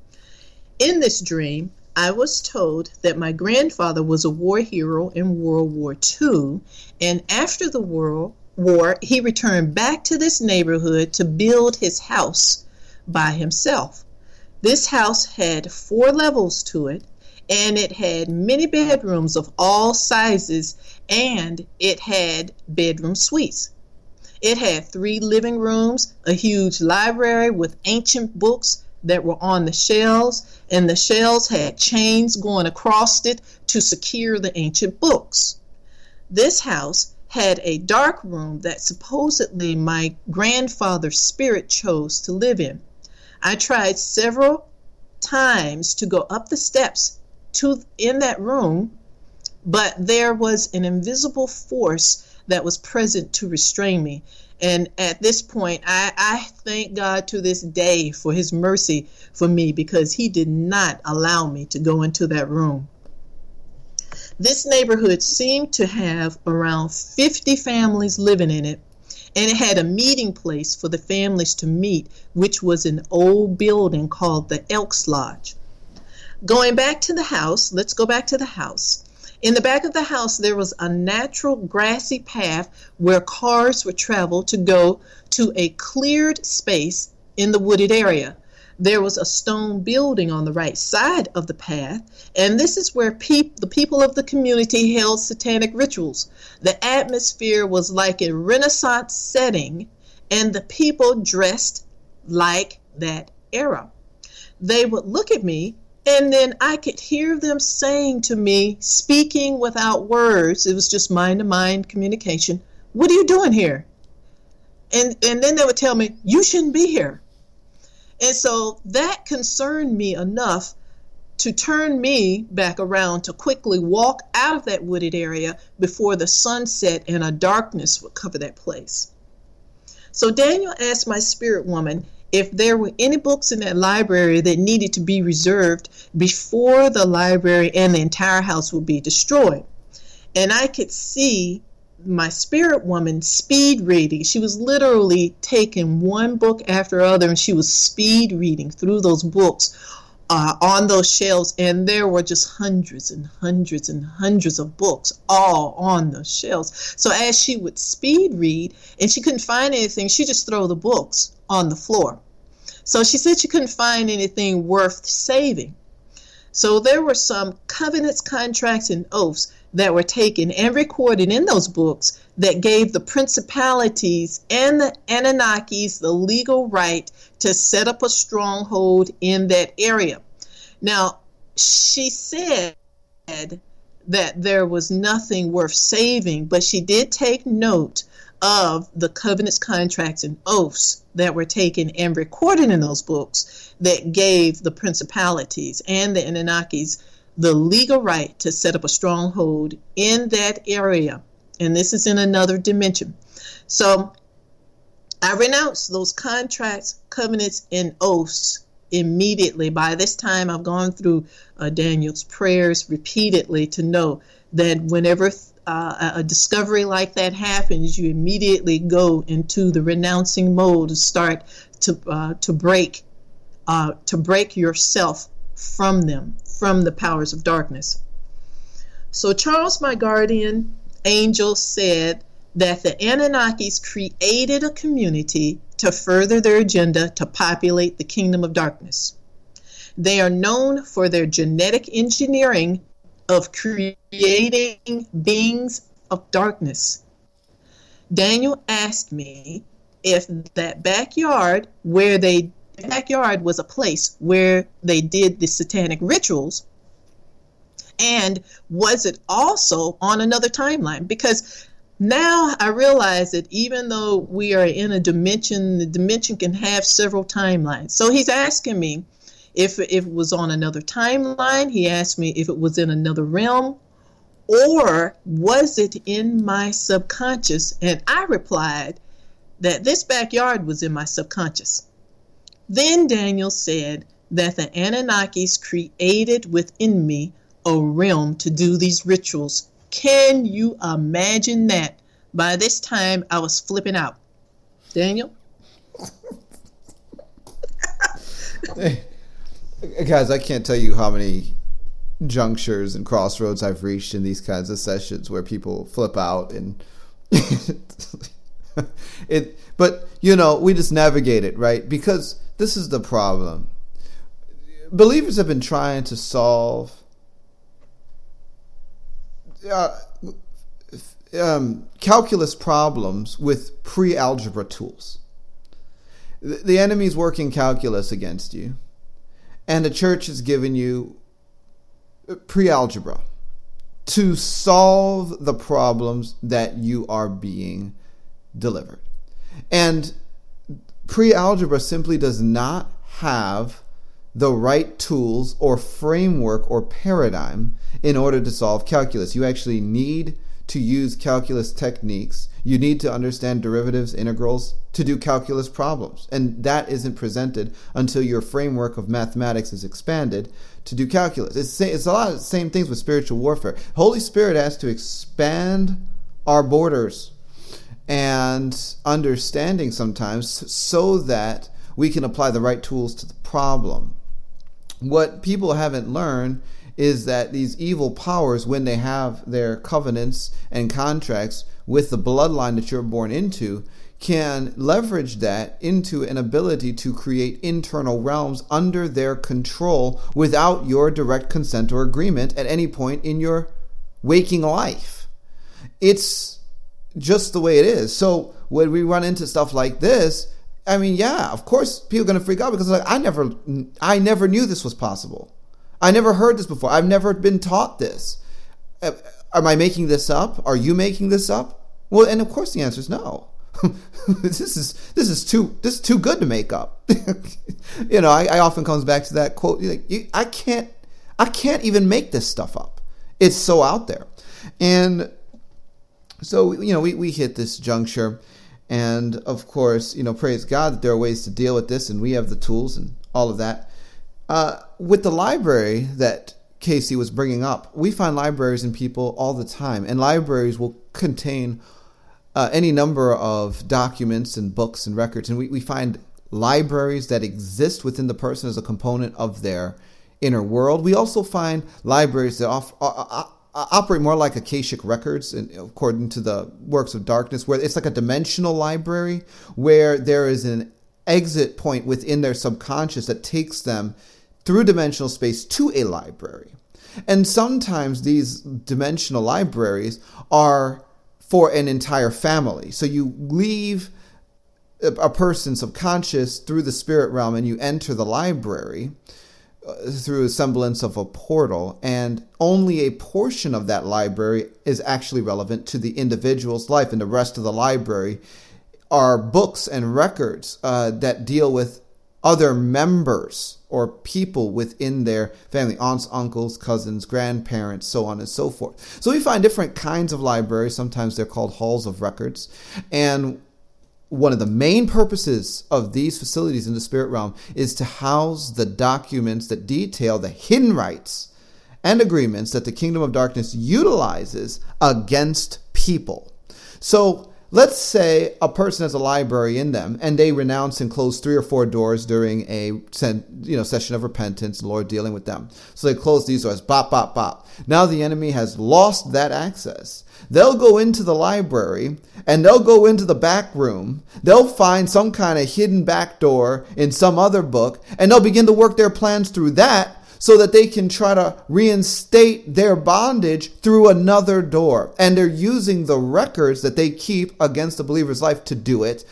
In this dream, I was told that my grandfather was a war hero in World War II, and after the war, he returned back to this neighborhood to build his house by himself. This house had 4 levels to it, and it had many bedrooms of all sizes, and it had bedroom suites. It had 3 living rooms, a huge library with ancient books that were on the shelves, and the shelves had chains going across it to secure the ancient books. This house had a dark room that supposedly my grandfather's spirit chose to live in. I tried several times to go up the steps in that room, but there was an invisible force that was present to restrain me. And at this point, I thank God to this day for his mercy for me, because he did not allow me to go into that room. This neighborhood seemed to have around 50 families living in it, and it had a meeting place for the families to meet, which was an old building called the Elks Lodge. Going back to the house, let's go back to the house. In the back of the house, there was a natural grassy path where cars would travel to go to a cleared space in the wooded area. There was a stone building on the right side of the path, and this is where the people of the community held satanic rituals. The atmosphere was like a Renaissance setting, and the people dressed like that era. They would look at me, and then I could hear them saying to me, speaking without words, it was just mind-to-mind communication, "What are you doing here?" And then they would tell me, "You shouldn't be here." And so that concerned me enough to turn me back around to quickly walk out of that wooded area before the sunset and a darkness would cover that place. So Daniel asked my spirit woman if there were any books in that library that needed to be reserved before the library and the entire house would be destroyed. And I could see my spirit woman speed reading. She was literally taking one book after other, and she was speed reading through those books on those shelves, and there were just hundreds and hundreds and hundreds of books all on the shelves. So as she would speed read and she couldn't find anything, she just throw the books on the floor. So she said she couldn't find anything worth saving. So there were some covenants, contracts, and oaths that were taken and recorded in those books that gave the principalities and the Anunnakis the legal right to set up a stronghold in that area. Now, she said that there was nothing worth saving, but she did take note of the covenants, contracts, and oaths that were taken and recorded in those books that gave the principalities and the Anunnakis the legal right to set up a stronghold in that area. And this is in another dimension. So I renounced those contracts, covenants, and oaths immediately. By this time, I've gone through Daniel's prayers repeatedly to know that whenever a discovery like that happens, you immediately go into the renouncing mode to start to break yourself from them, from the powers of darkness. So Charles, my guardian angel, said that the Anunnakis created a community to further their agenda to populate the kingdom of darkness. They are known for their genetic engineering of creating beings of darkness. Daniel asked me if that backyard was a place where they did the satanic rituals, and was it also on another timeline? Because now I realize that even though we are in a dimension, the dimension can have several timelines. So he's asking me if it was on another timeline. He asked me if it was in another realm, or was it in my subconscious? And I replied that this backyard was in my subconscious. Then Daniel said that the Anunnakis created within me a realm to do these rituals. Can you imagine that? By this time, I was flipping out. Daniel? Hey, guys, I can't tell you how many junctures and crossroads I've reached in these kinds of sessions where people flip out and but we just navigate it, right? Because this is the problem. Believers have been trying to solve calculus problems with pre-algebra tools. The enemy's working calculus against you, and the church has given you pre-algebra to solve the problems that you are being delivered. And pre-algebra simply does not have the right tools or framework or paradigm in order to solve calculus. You actually need to use calculus techniques. You need to understand derivatives, integrals to do calculus problems. And that isn't presented until your framework of mathematics is expanded to do calculus. It's a lot of the same things with spiritual warfare. Holy Spirit has to expand our borders and understanding sometimes so that we can apply the right tools to the problem. What people haven't learned is that these evil powers, when they have their covenants and contracts with the bloodline that you're born into, can leverage that into an ability to create internal realms under their control without your direct consent or agreement at any point in your waking life. It's just the way it is. So when we run into stuff like this, I mean, yeah, of course people are going to freak out because I never knew this was possible. I never heard this before. I've never been taught this. Am I making this up? Are you making this up? Well, and of course the answer is no. this is too good to make up. I often comes back to that quote. I can't even make this stuff up. It's so out there. And so, we hit this juncture, and of course, praise God that there are ways to deal with this, and we have the tools and all of that. With the library that Casey was bringing up, we find libraries in people all the time, and libraries will contain any number of documents and books and records, and we find libraries that exist within the person as a component of their inner world. We also find libraries that operate more like Akashic records, and according to the works of darkness, where it's like a dimensional library where there is an exit point within their subconscious that takes them through dimensional space to a library. And sometimes these dimensional libraries are for an entire family. So you leave a person's subconscious through the spirit realm and you enter the library through a semblance of a portal, and only a portion of that library is actually relevant to the individual's life, and the rest of the library are books and records that deal with other members or people within their family, aunts, uncles, cousins, grandparents, so on and so forth. So we find different kinds of libraries. Sometimes they're called halls of records. And one of the main purposes of these facilities in the spirit realm is to house the documents that detail the hidden rights and agreements that the kingdom of darkness utilizes against people. So let's say a person has a library in them and they renounce and close 3 or 4 doors during a session of repentance, the Lord dealing with them. So they close these doors, bop, bop, bop. Now the enemy has lost that access. They'll go into the library and they'll go into the back room. They'll find some kind of hidden back door in some other book, and they'll begin to work their plans through that so that they can try to reinstate their bondage through another door. And they're using the records that they keep against the believer's life to do it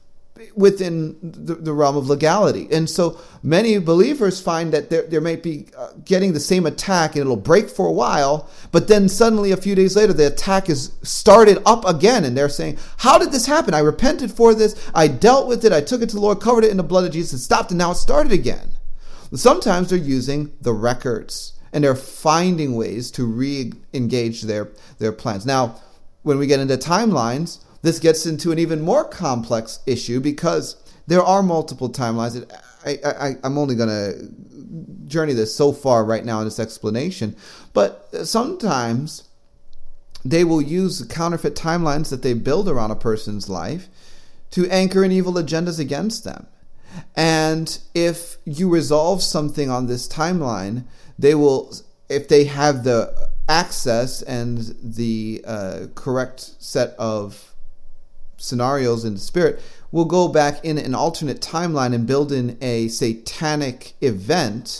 within the realm of legality. And so many believers find that they may be getting the same attack, and it'll break for a while, but then suddenly a few days later, the attack is started up again. And they're saying, how did this happen? I repented for this. I dealt with it. I took it to the Lord, covered it in the blood of Jesus, and stopped, and now it started again. Sometimes they're using the records, and they're finding ways to re-engage their plans. Now, when we get into timelines, this gets into an even more complex issue, because there are multiple timelines. I'm only going to journey this so far right now in this explanation, but sometimes they will use counterfeit timelines that they build around a person's life to anchor in evil agendas against them. And if you resolve something on this timeline, they will, if they have the access and the correct set of scenarios in the spirit, will go back in an alternate timeline and build in a satanic event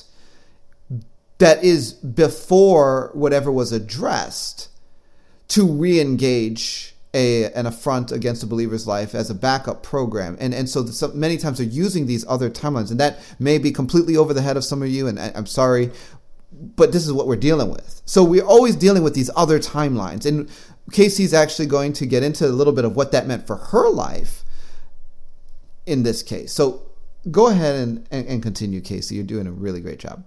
that is before whatever was addressed to re-engage an affront against a believer's life as a backup program. And so many times they're using these other timelines, and that may be completely over the head of some of you, and I'm sorry, but this is what we're dealing with. So we're always dealing with these other timelines, and Casey's actually going to get into a little bit of what that meant for her life in this case. So go ahead and continue, Casey. You're doing a really great job.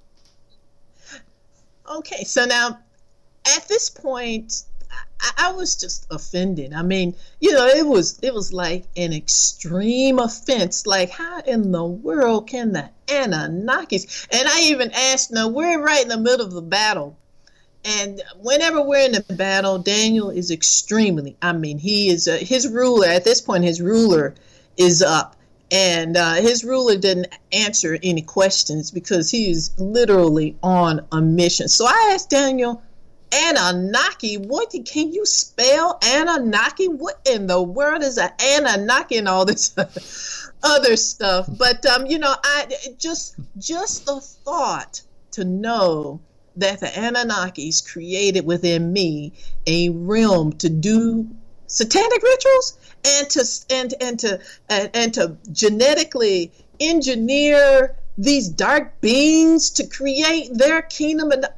Okay, so now at this point, I was just offended. I mean, it was like an extreme offense. Like, how in the world can the Anunnakis? And I even asked, now we're right in the middle of the battle. And whenever we're in the battle, Daniel is extremely, he is, his ruler, at this point, his ruler is up. And his ruler didn't answer any questions because he is literally on a mission. So I asked Daniel, Anunnaki, can you spell Anunnaki? What in the world is an Anunnaki and all this other stuff? But I just the thought to know that the Anunnakis created within me a realm to do satanic rituals and to genetically engineer these dark beings to create their kingdom, and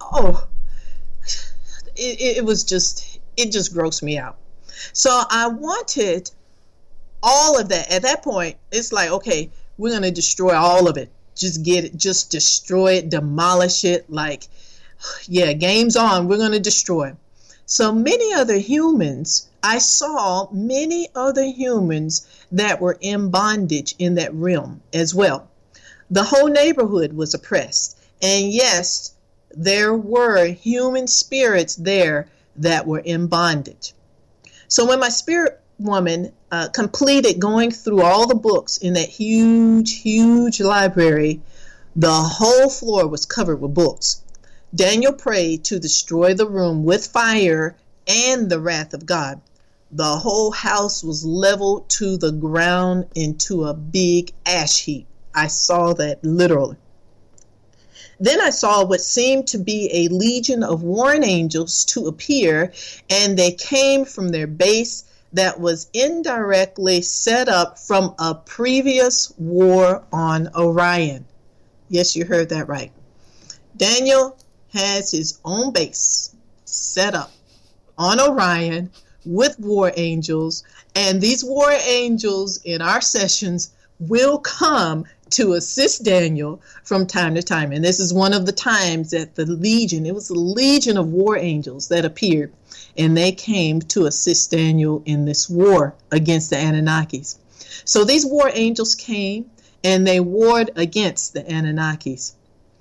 it just grossed me out. So I wanted all of that. At that point, it's like, okay, we're going to destroy all of it. Just get it, just destroy it, demolish it. Like, yeah, game's on. We're going to destroy. So many other humans, I saw many other humans that were in bondage in that realm as well. The whole neighborhood was oppressed. And yes, there were human spirits there that were in bondage. So when my spirit woman completed going through all the books in that huge library, the whole floor was covered with books. Daniel prayed to destroy the room with fire and the wrath of God. The whole house was leveled to the ground into a big ash heap. I saw that literally. Then I saw what seemed to be a legion of warring angels to appear, and they came from their base that was indirectly set up from a previous war on Orion. Yes, you heard that right. Daniel has his own base set up on Orion with war angels, and these war angels in our sessions will come to assist Daniel from time to time. And this is one of the times that it was a legion of war angels that appeared, and they came to assist Daniel in this war against the Anunnakis. So these war angels came and they warred against the Anunnakis.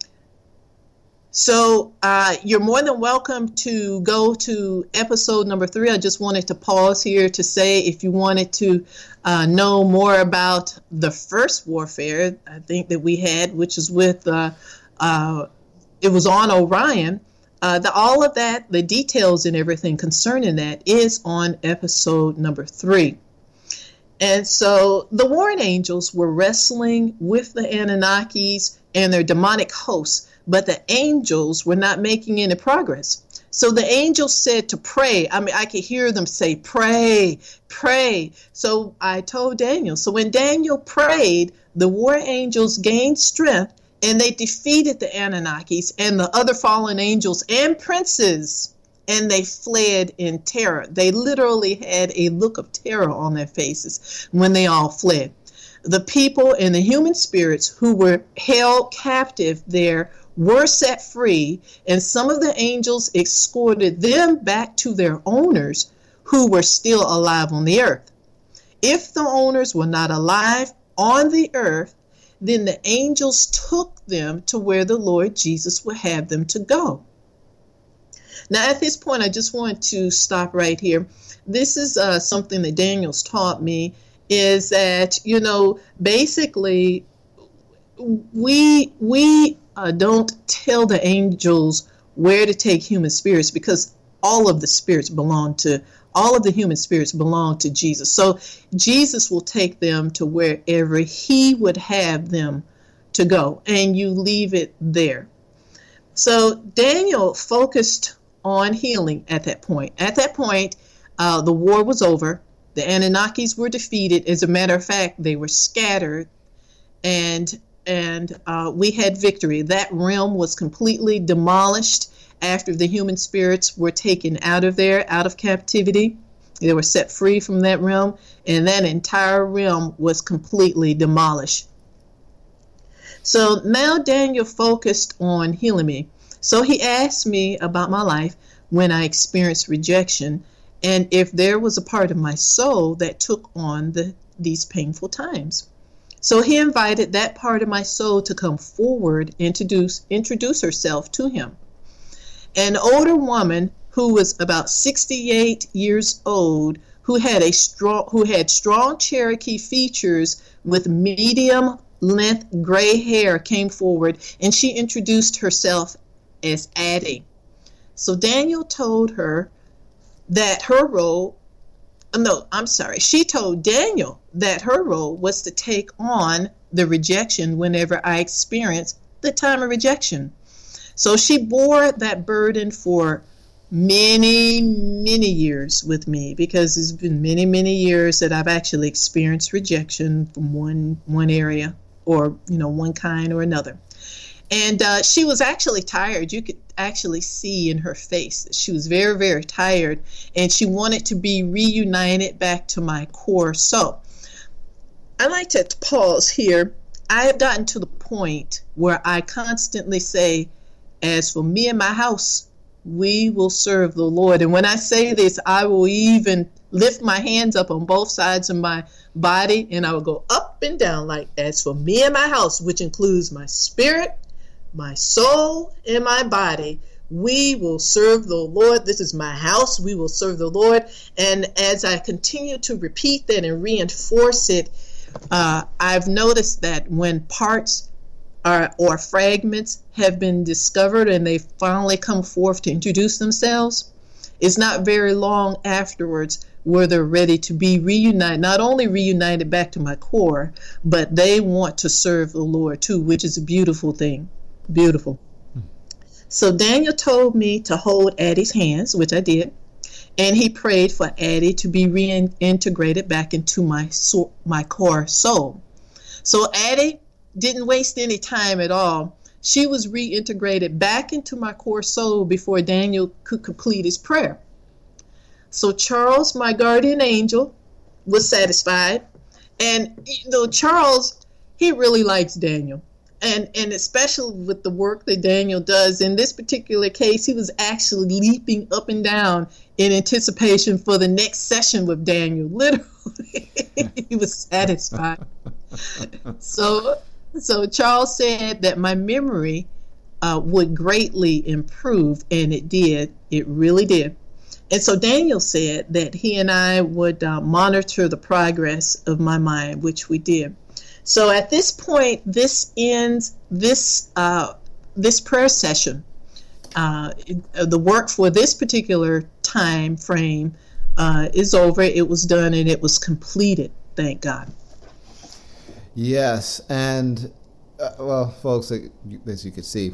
So you're more than welcome to go to episode number 3. I just wanted to pause here to say, if you wanted to know more about the first warfare, I think that we had, which is with, it was on Orion. All of that, the details and everything concerning that is on episode number 3. And so the warring angels were wrestling with the Anunnakis and their demonic hosts, but the angels were not making any progress. So the angels said to pray. I mean, I could hear them say, pray, pray. So I told Daniel. So when Daniel prayed, the war angels gained strength, and they defeated the Anunnakis and the other fallen angels and princes, and they fled in terror. They literally had a look of terror on their faces when they all fled. The people and the human spirits who were held captive there were set free, and some of the angels escorted them back to their owners who were still alive on the earth. If the owners were not alive on the earth, then the angels took them to where the Lord Jesus would have them to go. Now, at this point, I just want to stop right here. This is something that Daniel's taught me, is that, basically, we don't tell the angels where to take human spirits, because all of the human spirits belong to Jesus. So Jesus will take them to wherever he would have them to go, and you leave it there. So Daniel focused on healing at that point. At that point, the war was over. The Anunnakis were defeated. As a matter of fact, they were scattered, and we had victory. That realm was completely demolished after the human spirits were taken out of captivity. They were set free from that realm, and that entire realm was completely demolished. So now Daniel focused on healing me. So he asked me about my life when I experienced rejection, and if there was a part of my soul that took on these painful times. So he invited that part of my soul to come forward and introduce herself to him. An older woman who was about 68 years old, who had strong Cherokee features with medium length gray hair, came forward, and she introduced herself as Addie. So Daniel told her that she told Daniel that her role was to take on the rejection whenever I experienced the time of rejection. So she bore that burden for many, many years with me, because it's been many, many years that I've actually experienced rejection from one area, or one kind or another. And she was actually tired. You could actually see in her face that she was very, very tired, and she wanted to be reunited back to my core. So I like to pause here. I have gotten to the point where I constantly say, as for me and my house, we will serve the Lord. And when I say this, I will even lift my hands up on both sides of my body, and I will go up and down like, as for me and my house, which includes my spirit, my soul, and my body, we will serve the Lord. This is my house. We will serve the Lord. And as I continue to repeat that and reinforce it, I've noticed that when parts or fragments have been discovered and they finally come forth to introduce themselves, it's not very long afterwards where they're ready to be reunited, not only reunited back to my core, but they want to serve the Lord too, which is a beautiful thing. Beautiful. So Daniel told me to hold Addie's hands, which I did, and he prayed for Addie to be reintegrated back into my core soul. So Addie didn't waste any time at all. She was reintegrated back into my core soul before Daniel could complete his prayer. So Charles, my guardian angel, was satisfied. And Charles, he really likes Daniel. And especially with the work that Daniel does. In this particular case, he was actually leaping up and down in anticipation for the next session with Daniel. Literally, he was satisfied. So Charles said that my memory would greatly improve, and it did. It really did. And so Daniel said that he and I would monitor the progress of my mind, which we did. So at this point, this ends this prayer session. The work for this particular time frame is over. It was done and it was completed. Thank God. Yes, and well, folks, as you can see,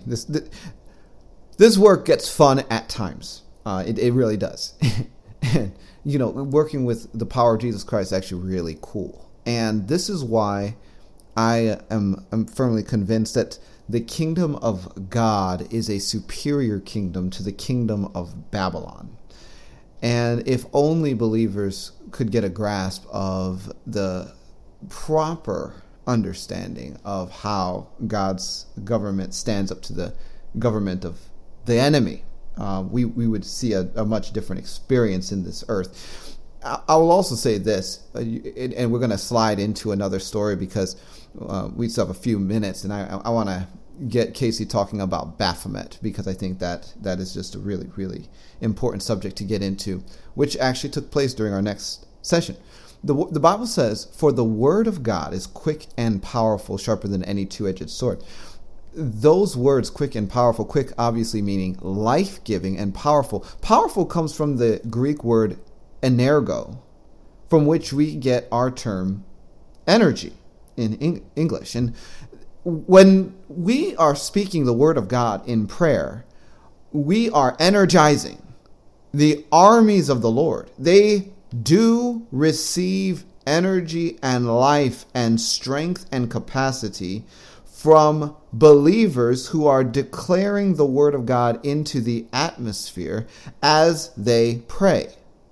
this work gets fun at times. It really does. And, working with the power of Jesus Christ is actually really cool. And this is why I'm firmly convinced that the kingdom of God is a superior kingdom to the kingdom of Babylon. And if only believers could get a grasp of the proper understanding of how God's government stands up to the government of the enemy, we would see a much different experience in this earth. I will also say this, and we're going to slide into another story because we still have a few minutes, and I want to get Casey talking about Baphomet, because I think that is just a really, really important subject to get into, which actually took place during our next session. The Bible says, "For the word of God is quick and powerful, sharper than any two-edged sword." Those words, quick and powerful, quick obviously meaning life-giving, and powerful. Powerful comes from the Greek word energo, from which we get our term energy in English. And when we are speaking the word of God in prayer, we are energizing the armies of the Lord. They do receive energy and life and strength and capacity from believers who are declaring the word of God into the atmosphere as they pray.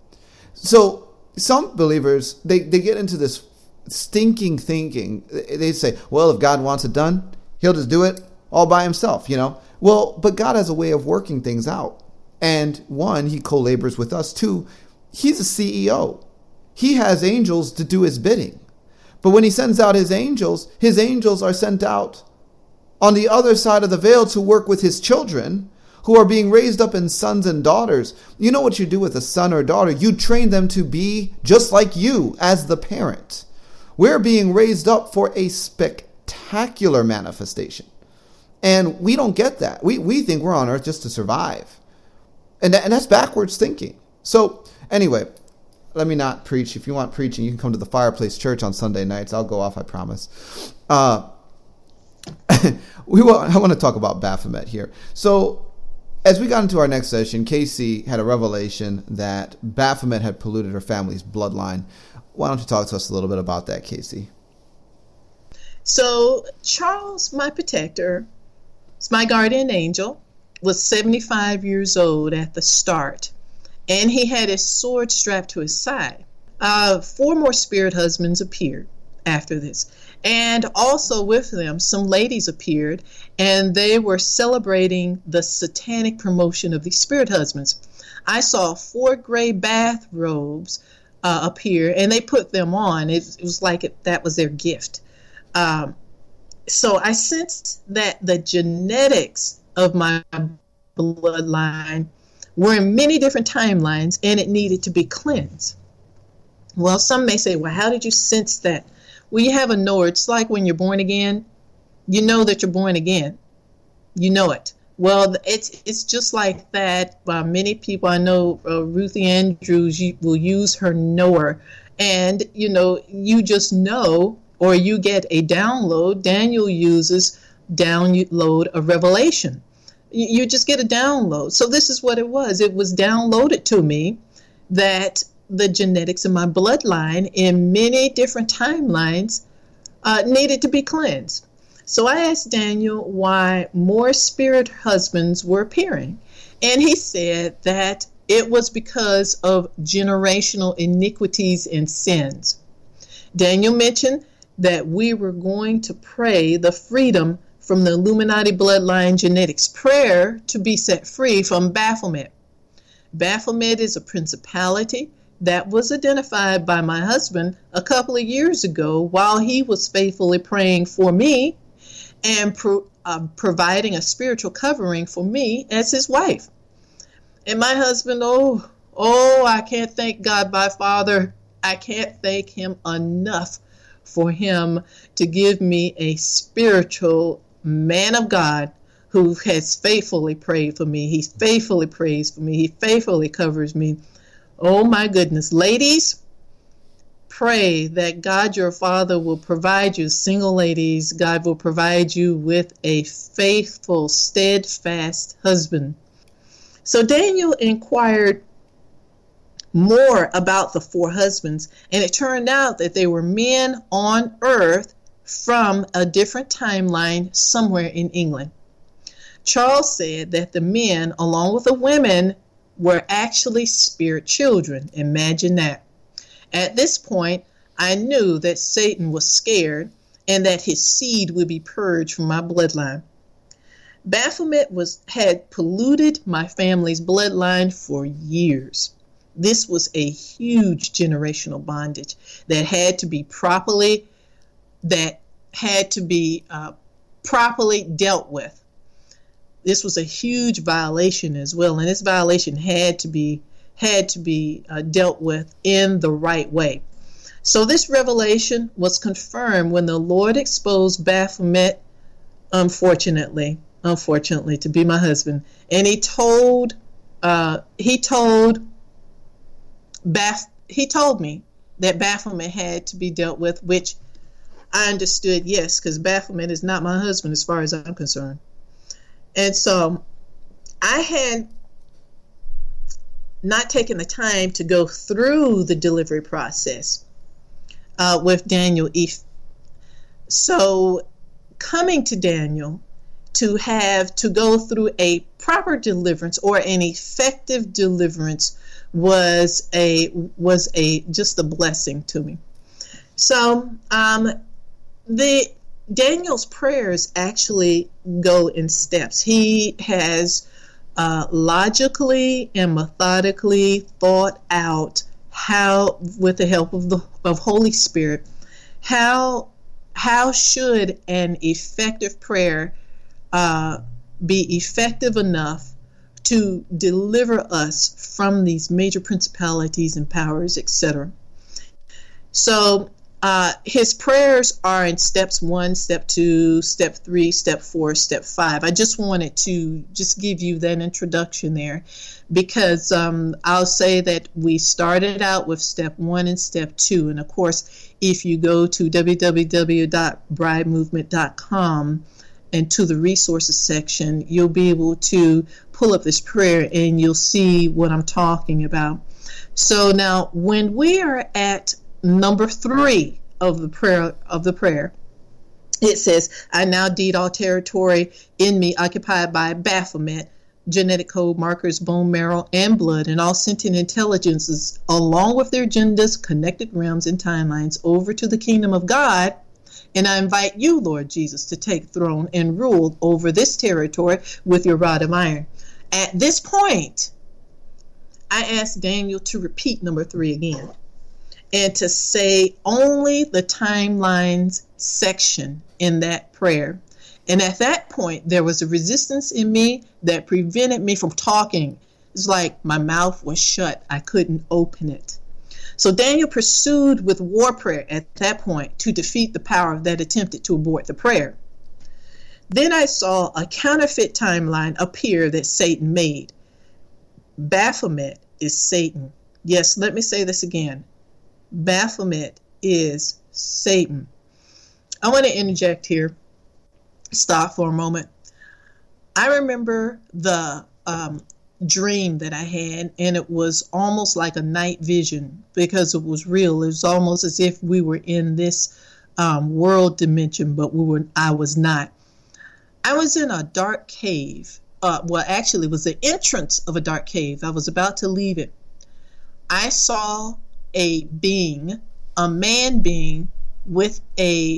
So some believers, they get into this stinking thinking. They say, well, if God wants it done, he'll just do it all by himself, Well, but God has a way of working things out. And one, he co-labors with us. Two, he's a CEO. He has angels to do his bidding. But when he sends out his angels are sent out on the other side of the veil to work with his children who are being raised up in sons and daughters. You know what you do with a son or daughter? You train them to be just like you as the parent. We're being raised up for a spectacular manifestation. And we don't get that. We think we're on earth just to survive. And that's backwards thinking. So anyway, let me not preach. If you want preaching, you can come to the Fireplace Church on Sunday nights. I'll go off, I promise. I want to talk about Baphomet here. So as we got into our next session, Casey had a revelation that Baphomet had polluted her family's bloodline. Why don't you talk to us a little bit about that, Casey? So Charles, my protector, my guardian angel, was 75 years old at the start, and he had his sword strapped to his side. 4 more spirit husbands appeared, after this. And also with them, some ladies appeared, and they were celebrating the satanic promotion of these spirit husbands. I saw 4 gray bathrobes appear, and they put them on. It was like that was their gift. So I sensed that the genetics of my bloodline were in many different timelines, and it needed to be cleansed. Well, some may say, well, how did you sense that? Well, you have a knower. It's like when you're born again. You know that you're born again. You know it. Well, it's just like that. Many people I know, Ruthie Andrews will use her knower. And, you just know, or you get a download. Daniel uses download a revelation. You just get a download. So this is what it was. It was downloaded to me that the genetics of my bloodline in many different timelines needed to be cleansed. So I asked Daniel why more spirit husbands were appearing. And he said that it was because of generational iniquities and sins. Daniel mentioned that we were going to pray the freedom from the Illuminati bloodline genetics, prayer to be set free from Baphomet. Baphomet is a principality that was identified by my husband a couple of years ago while he was faithfully praying for me and providing a spiritual covering for me as his wife. And my husband, I can't thank God, my Father. I can't thank him enough for him to give me a spiritual man of God who has faithfully prayed for me. He faithfully prays for me. He faithfully covers me. Oh my goodness. Ladies, pray that God your Father will provide you, single ladies, God will provide you with a faithful, steadfast husband. So Daniel inquired more about the 4 husbands, and it turned out that they were men on earth from a different timeline somewhere in England. Charles said that the men, along with the women, were actually spirit children. Imagine that. At this point, I knew that Satan was scared and that his seed would be purged from my bloodline. Baphomet had polluted my family's properly for years. This was a huge generational bondage that had to be properly dealt with. This was a huge violation as well, and this violation had to be dealt with in the right way. So this revelation was confirmed when the Lord exposed Baphomet, unfortunately to be my husband, and he told me that Baphomet had to be dealt with, which I understood, yes, because Baphomet is not my husband as far as I'm concerned. And so I had not taken the time to go through the delivery process with Daniel. So coming to Daniel to have to go through a proper deliverance or an effective deliverance was just a blessing to me. So Daniel's prayers actually go in steps. He has logically and methodically thought out how, with the help of Holy Spirit, how should an effective prayer be effective enough to deliver us from these major principalities and powers, etc. So his prayers are in steps 1, step 2, step 3, step 4, step 5. I just wanted to just give you that introduction there because I'll say that we started out with step 1 and step 2. And of course, if you go to www.bridemovement.com and to the resources section, you'll be able to pull up this prayer and you'll see what I'm talking about. So now when we are at number 3 of the prayer, it says, I now deed all territory in me occupied by Baphomet, genetic code markers, bone marrow, and blood, and all sentient intelligences, along with their agendas, connected realms, and timelines, over to the kingdom of God. And I invite you, Lord Jesus, to take throne and rule over this territory with your rod of iron. At this point, I asked Daniel to repeat number 3 again and to say only the timelines section in that prayer. And at that point, there was a resistance in me that prevented me from talking. It's like my mouth was shut. I couldn't open it. So Daniel pursued with war prayer at that point to defeat the power that attempted to abort the prayer. Then I saw a counterfeit timeline appear that Satan made. Baphomet is Satan. Yes, let me say this again. Baphomet is Satan. I want to interject here. Stop for a moment. I remember the dream that I had, and it was almost like a night vision because it was real. It was almost as if we were in this world dimension, but I was not. I was in a dark cave. Actually, it was the entrance of a dark cave. I was about to leave it. I saw a being, a man being, with a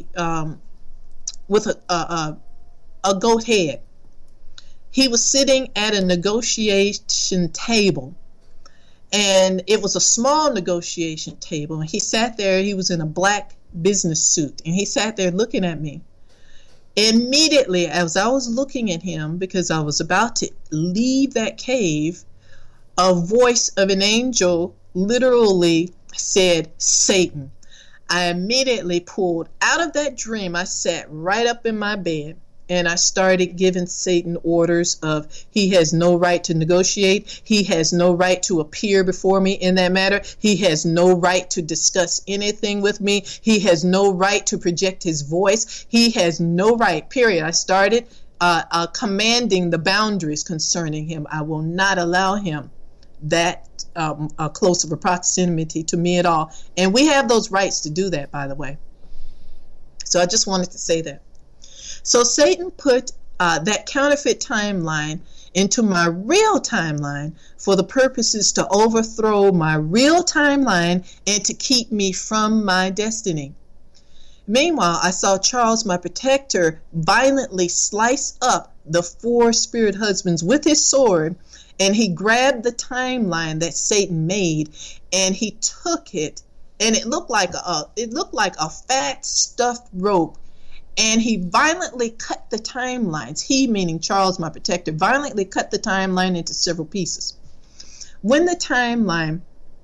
goat head. He was sitting at a negotiation table, and it was a small negotiation table. And he sat there. He was in a black business suit, and he sat there looking at me. Immediately, as I was looking at him, because I was about to leave that cave, a voice of an angel literally said, "Satan." I immediately pulled out of that dream. I sat right up in my bed, and I started giving Satan orders of he has no right to negotiate. He has no right to appear before me in that matter. He has no right to discuss anything with me. He has no right to project his voice. He has no right, period. I started commanding the boundaries concerning him. I will not allow him that close of a proximity to me at all. And we have those rights to do that, by the way. So I just wanted to say that. So Satan put that counterfeit timeline into my real timeline for the purposes to overthrow my real timeline and to keep me from my destiny. Meanwhile, I saw Charles, my protector, violently slice up the 4 spirit husbands with his sword, and he grabbed the timeline that Satan made, and he took it, and it looked like a fat stuffed rope. And he violently cut the timelines. He, meaning Charles, my protector, violently cut the timeline into several pieces. When the timeline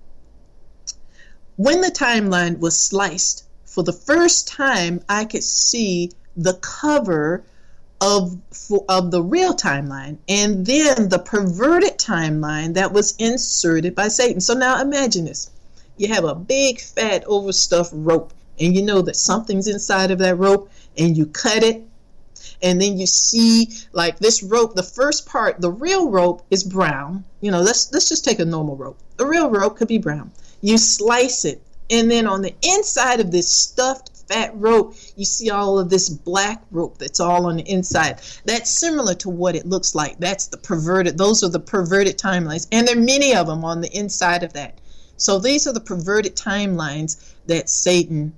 was sliced, for the first time, I could see the cover of the real timeline, and then the perverted timeline that was inserted by Satan. So now imagine this. You have a big, fat, overstuffed rope, and you know that something's inside of that rope, and you cut it, and then you see like this rope, the first part, the real rope is brown. You know, let's just take a normal rope. The real rope could be brown. You slice it, and then on the inside of this stuffed fat rope, you see all of this black rope that's all on the inside. That's similar to what it looks like. Those are the perverted timelines, and there are many of them on the inside of that. So these are the perverted timelines that Satan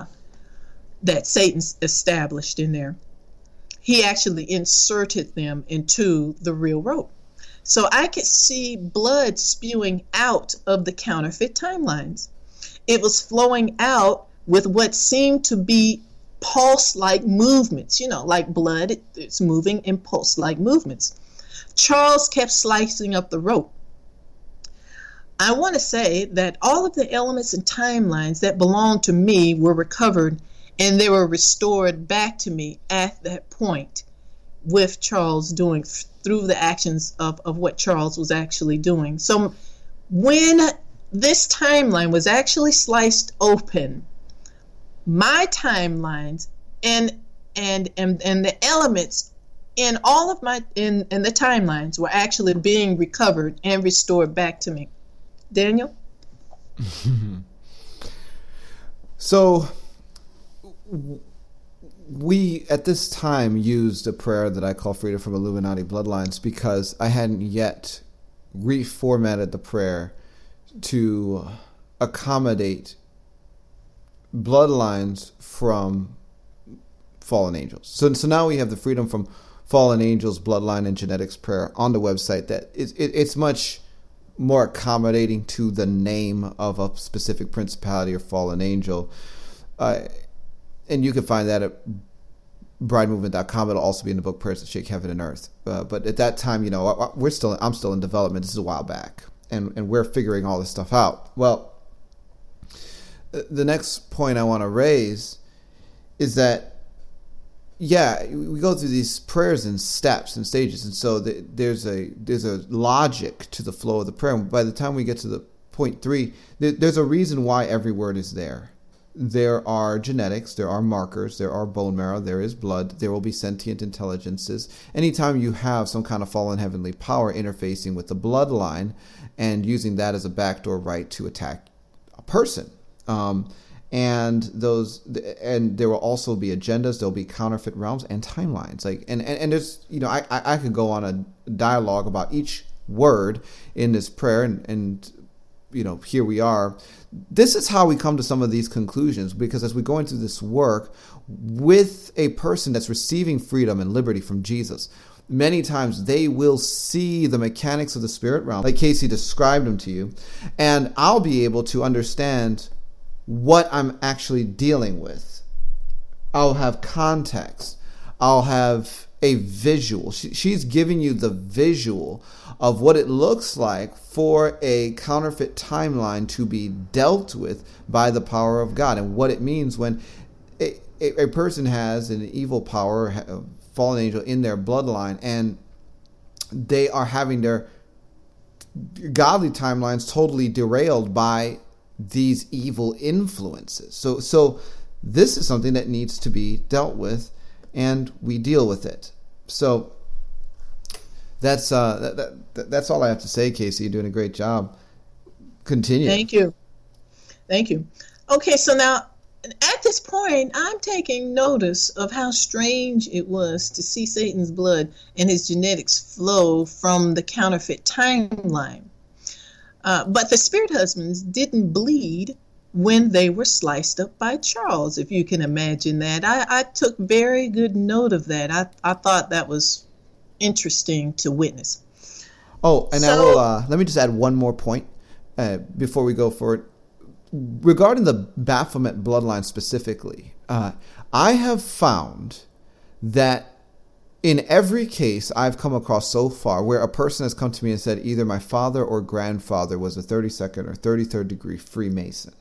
established in there. He actually inserted them into the real rope. So I could see blood spewing out of the counterfeit timelines. It was flowing out with what seemed to be pulse-like movements, like blood, it's moving in pulse-like movements. Charles kept slicing up the rope. I want to say that all of the elements and timelines that belonged to me were recovered, and they were restored back to me at that point with Charles doing, through the actions of what Charles was actually doing. So when this timeline was actually sliced open, my timelines and the elements in all of in the timelines were actually being recovered and restored back to me. Daniel? So we, at this time, used a prayer that I call Freedom from Illuminati Bloodlines because I hadn't yet reformatted the prayer to accommodate bloodlines from fallen angels. So now we have the Freedom from Fallen Angels Bloodline and Genetics prayer on the website that it's much more accommodating to the name of a specific principality or fallen angel. And you can find that at bridemovement.com. It'll also be in the book Prayers That Shake Heaven and Earth. But at that time, I'm still in development. This is a while back, and we're figuring all this stuff out. Well, the next point I want to raise is that, we go through these prayers in steps and stages, and so there's a logic to the flow of the prayer. And by the time we get to the point 3, there's a reason why every word is there. There are genetics, there are markers, there are bone marrow, there is blood, there will be sentient intelligences. Anytime you have some kind of fallen heavenly power interfacing with the bloodline and using that as a backdoor right to attack a person. And there will also be agendas, there'll be counterfeit realms and timelines. And there's, I could go on a dialogue about each word in this prayer and here we are. This is how we come to some of these conclusions, because as we go into this work with a person that's receiving freedom and liberty from Jesus, many times they will see the mechanics of the spirit realm, like Casey described them to you, and I'll be able to understand what I'm actually dealing with. I'll have context. I'll have a visual. She's giving you the visual of what it looks like for a counterfeit timeline to be dealt with by the power of God, and what it means when a person has an evil power, a fallen angel in their bloodline, and they are having their godly timelines totally derailed by these evil influences. So this is something that needs to be dealt with, and we deal with it. So that's all I have to say, Casey. You're doing a great job. Continue. Thank you. Okay, so now at this point, I'm taking notice of how strange it was to see Satan's blood and his genetics flow from the counterfeit timeline. But the spirit husbands didn't bleed when they were sliced up by Charles, if you can imagine that. I took very good note of that. I thought that was interesting to witness. Oh, and I will, let me just add one more point before we go forward. Regarding the Baphomet bloodline specifically, I have found that in every case I've come across so far where a person has come to me and said either my father or grandfather was a 32nd or 33rd degree Freemason,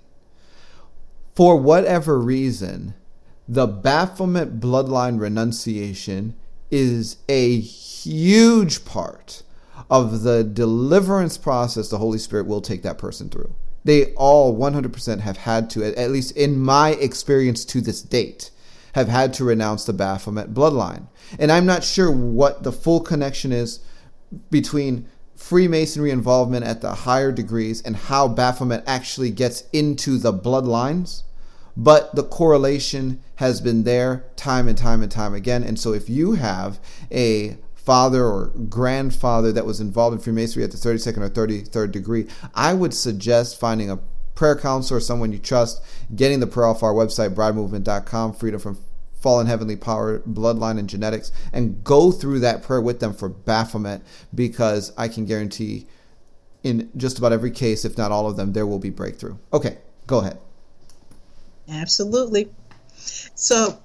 for whatever reason, the Baphomet bloodline renunciation is a huge part of the deliverance process the Holy Spirit will take that person through. They all 100% have had to, at least in my experience to this date, have had to renounce the Baphomet bloodline. And I'm not sure what the full connection is between Freemasonry involvement at the higher degrees and how Baphomet actually gets into the bloodlines, but the correlation has been there time and time and time again. And so if you have a father or grandfather that was involved in Freemasonry at the 32nd or 33rd degree, I would suggest finding a prayer counselor or someone you trust, getting the prayer off our website, bridemovement.com, Freedom from Fallen Heavenly Power, Bloodline, and Genetics, and go through that prayer with them for Baphomet, because I can guarantee in just about every case, if not all of them, there will be breakthrough. Okay, go ahead. Absolutely. So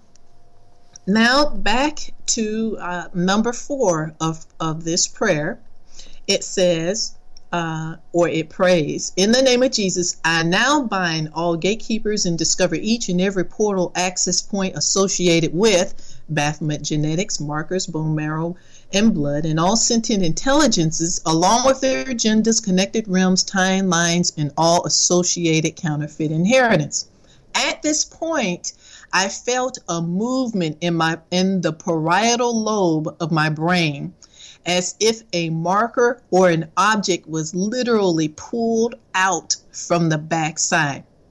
now back to number 4 of this prayer. It says, or it prays, in the name of Jesus, I now bind all gatekeepers and discover each and every portal access point associated with Baphomet genetics, markers, bone marrow, and blood, and all sentient intelligences, along with their agendas, connected realms, timelines, and all associated counterfeit inheritance. At this point, I felt a movement in the parietal lobe of my brain, as if a marker or an object was literally pulled out from the backside.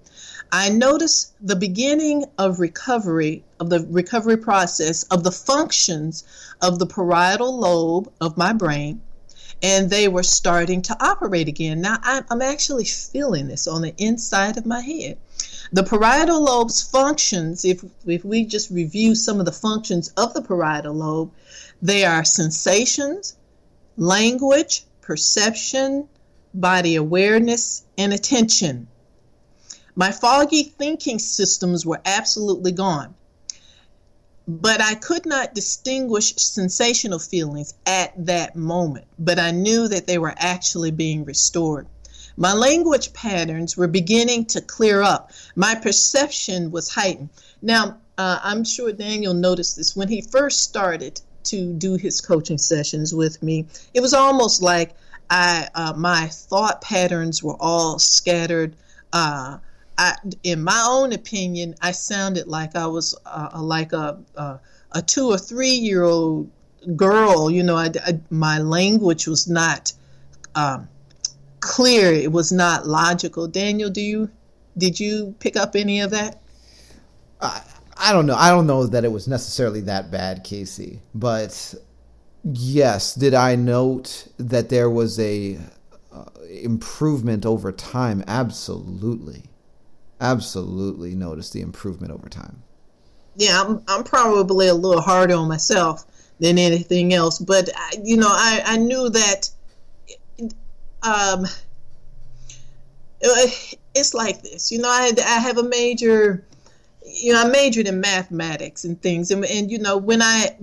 I noticed the beginning of the recovery process of the functions of the parietal lobe of my brain, and they were starting to operate again. Now, I'm actually feeling this on the inside of my head. The parietal lobe's functions, if we just review some of the functions of the parietal lobe, they are sensations, language, perception, body awareness, and attention. My foggy thinking systems were absolutely gone, but I could not distinguish sensational feelings at that moment, but I knew that they were actually being restored. My language patterns were beginning to clear up. My perception was heightened. Now, I'm sure Daniel noticed this. When he first started to do his coaching sessions with me, it was almost like my thought patterns were all scattered. In my own opinion, I sounded like I was like a 2 or 3 year old girl. You know, my language was not clear. It was not logical. Daniel, did you pick up any of that? I don't know. I don't know that it was necessarily that bad, Casey. But yes, did I note that there was a improvement over time? Absolutely. Absolutely noticed the improvement over time. Yeah, I'm probably a little harder on myself than anything else, but I knew that it's like this. I have a major. I majored in mathematics and things, and when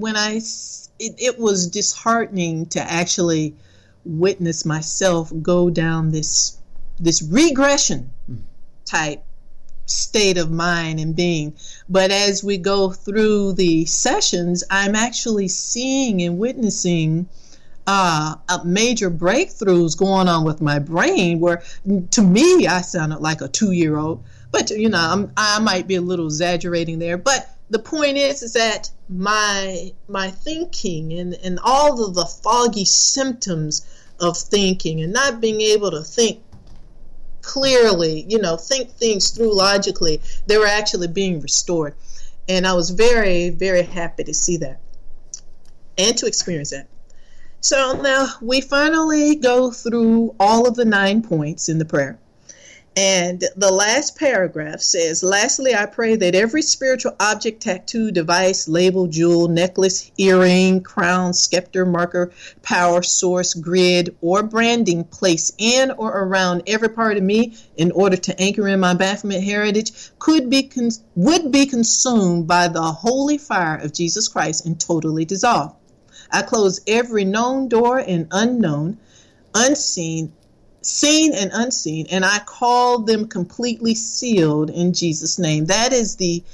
it was disheartening to actually witness myself go down this regression type state of mind and being. But as we go through the sessions, I'm actually seeing and witnessing major breakthroughs going on with my brain, where to me I sounded like a 2-year-old. But I might be a little exaggerating there. But the point is that my thinking and all of the foggy symptoms of thinking and not being able to think clearly, think things through logically, they were actually being restored. And I was very, very happy to see that and to experience that. So now we finally go through all of the 9 points in the prayer. And the last paragraph says, lastly, I pray that every spiritual object, tattoo, device, label, jewel, necklace, earring, crown, scepter, marker, power, source, grid, or branding placed in or around every part of me in order to anchor in my Baphomet heritage would be consumed by the holy fire of Jesus Christ and totally dissolved. I close every known door and unknown, unseen, seen and unseen, and I call them completely sealed in Jesus' name. That is the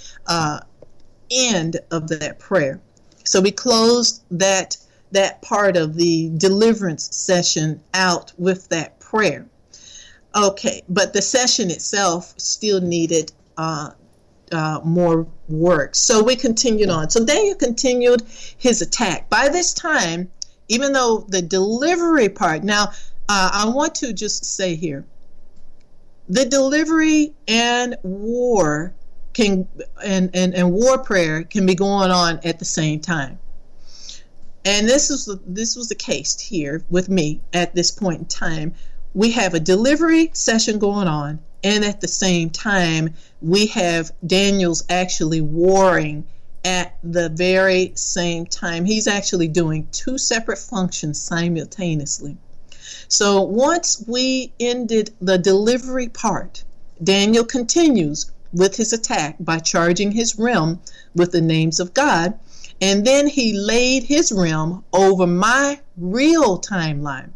end of that prayer. So we closed that part of the deliverance session out with that prayer. Okay, but the session itself still needed more work. So we continued on. So Daniel continued his attack. By this time, even though the delivery part, now I want to just say here, the delivery and war can and war prayer can be going on at the same time. And this was the case here with me at this point in time. We have a delivery session going on, and at the same time, we have Daniel's actually warring at the very same time. He's actually doing 2 separate functions simultaneously. So once we ended the delivery part, Daniel continues with his attack by charging his realm with the names of God. And then he laid his realm over my real timeline.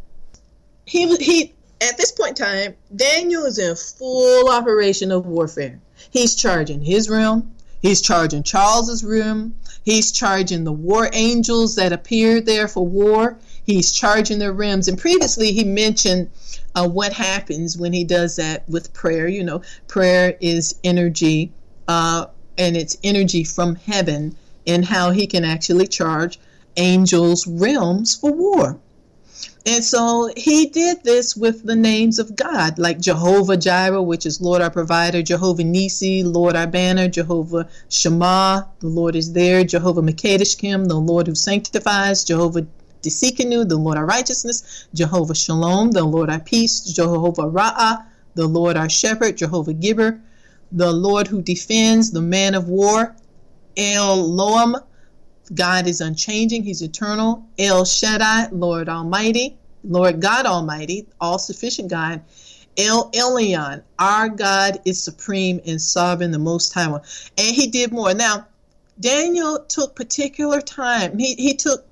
He at this point in time, Daniel is in full operation of warfare. He's charging his realm. He's charging Charles's realm. He's charging the war angels that appeared there for war. He's charging their realms. And previously he mentioned what happens when he does that with prayer. Prayer is energy, and it's energy from heaven, and how he can actually charge angels' realms for war. And so he did this with the names of God, like Jehovah Jireh, which is Lord our provider, Jehovah Nisi, Lord our banner, Jehovah Shammah, the Lord is there, Jehovah Mekadeshkim, the Lord who sanctifies, Jehovah Tsidkenu, the Lord our righteousness, Jehovah Shalom, the Lord our peace, Jehovah Ra'ah, the Lord our shepherd, Jehovah Gibber, the Lord who defends, the man of war, El Loam, God is unchanging, he's eternal. El Shaddai, Lord Almighty, Lord God Almighty, all-sufficient God. El Elyon, our God is supreme and sovereign, the Most High One. And he did more. Now, Daniel took particular time. He took,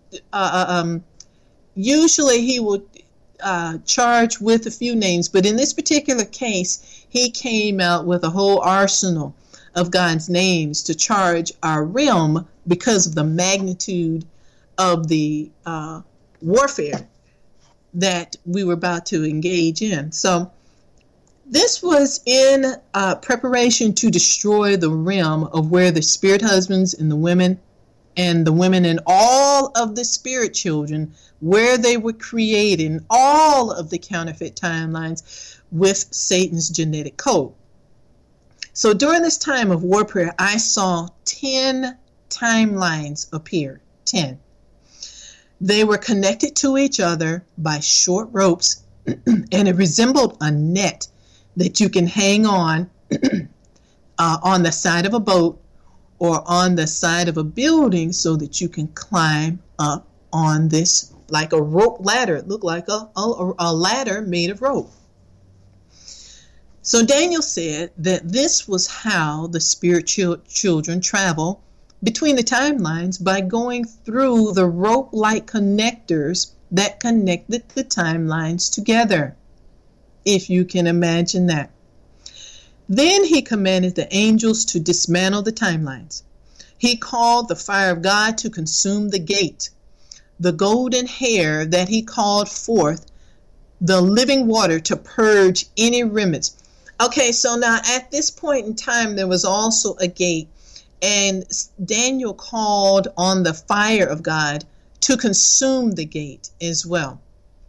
usually he would charge with a few names, but in this particular case, he came out with a whole arsenal of God's names to charge our realm because of the magnitude of the warfare that we were about to engage in. So this was in preparation to destroy the realm of where the spirit husbands and the women and all of the spirit children, where they were creating all of the counterfeit timelines with Satan's genetic code. So during this time of warfare, I saw 10 timelines appear. 10. They were connected to each other by short ropes, and it resembled a net that you can hang on the side of a boat or on the side of a building so that you can climb up on this like a rope ladder. It looked like a ladder made of rope. So Daniel said that this was how the spirit children travel between the timelines, by going through the rope-like connectors that connected the timelines together, if you can imagine that. Then he commanded the angels to dismantle the timelines. He called the fire of God to consume the gate, the golden hair that he called forth, the living water to purge any remnants. Okay, so now at this point in time, there was also a gate, and Daniel called on the fire of God to consume the gate as well.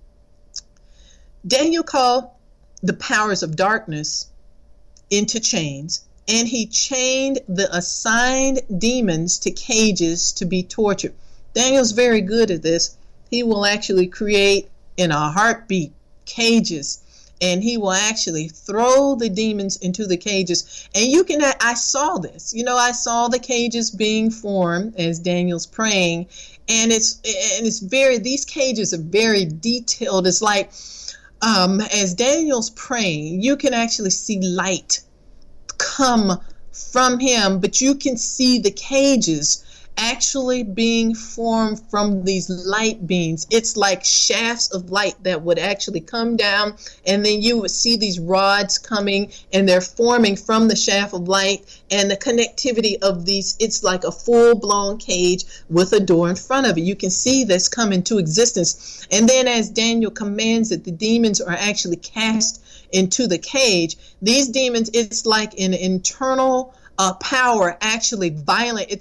Daniel called the powers of darkness into chains, and he chained the assigned demons to cages to be tortured. Daniel's very good at this. He will actually create in a heartbeat cages, and he will actually throw the demons into the cages. And I saw this, I saw the cages being formed as Daniel's praying, and these cages are very detailed. It's like, as Daniel's praying, you can actually see light come from him, but you can see the cages actually being formed from these light beams. It's like shafts of light that would actually come down, and then you would see these rods coming, and they're forming from the shaft of light, and the connectivity of these, it's like a full-blown cage with a door in front of it. You can see this come into existence. And then as Daniel commands that the demons are actually cast into the cage, these demons, it's like an internal power, actually violent.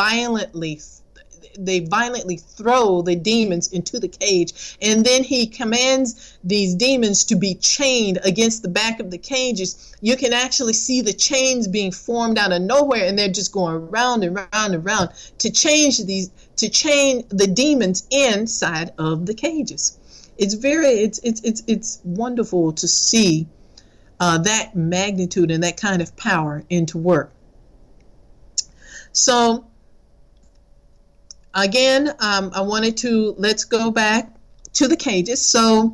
They violently throw the demons into the cage, and then he commands these demons to be chained against the back of the cages. You can actually see the chains being formed out of nowhere, and they're just going round and round and round to chain the demons inside of the cages. It's wonderful to see that magnitude and that kind of power into work. So again, let's go back to the cages. So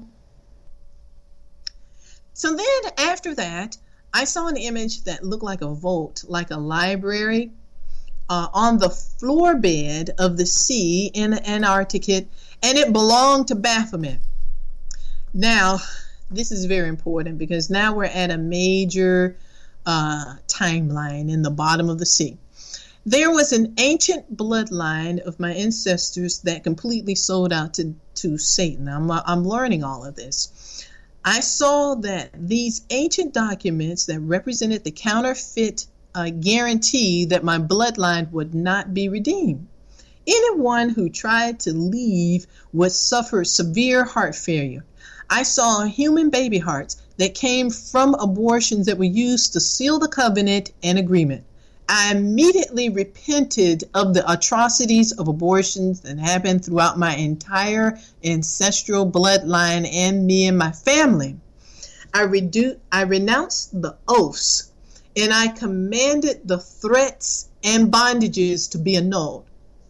then after that, I saw an image that looked like a vault, like a library, on the floor bed of the sea in Antarctica, and it belonged to Baphomet. Now, this is very important because now we're at a major timeline in the bottom of the sea. There was an ancient bloodline of my ancestors that completely sold out to Satan. I'm learning all of this. I saw that these ancient documents that represented the counterfeit guarantee that my bloodline would not be redeemed. anyone who tried to leave would suffer severe heart failure. I saw human baby hearts that came from abortions that were used to seal the covenant and agreement. I immediately repented of the atrocities of abortions that happened throughout my entire ancestral bloodline and me and my family. I renounced the oaths, and I commanded the threats and bondages to be annulled.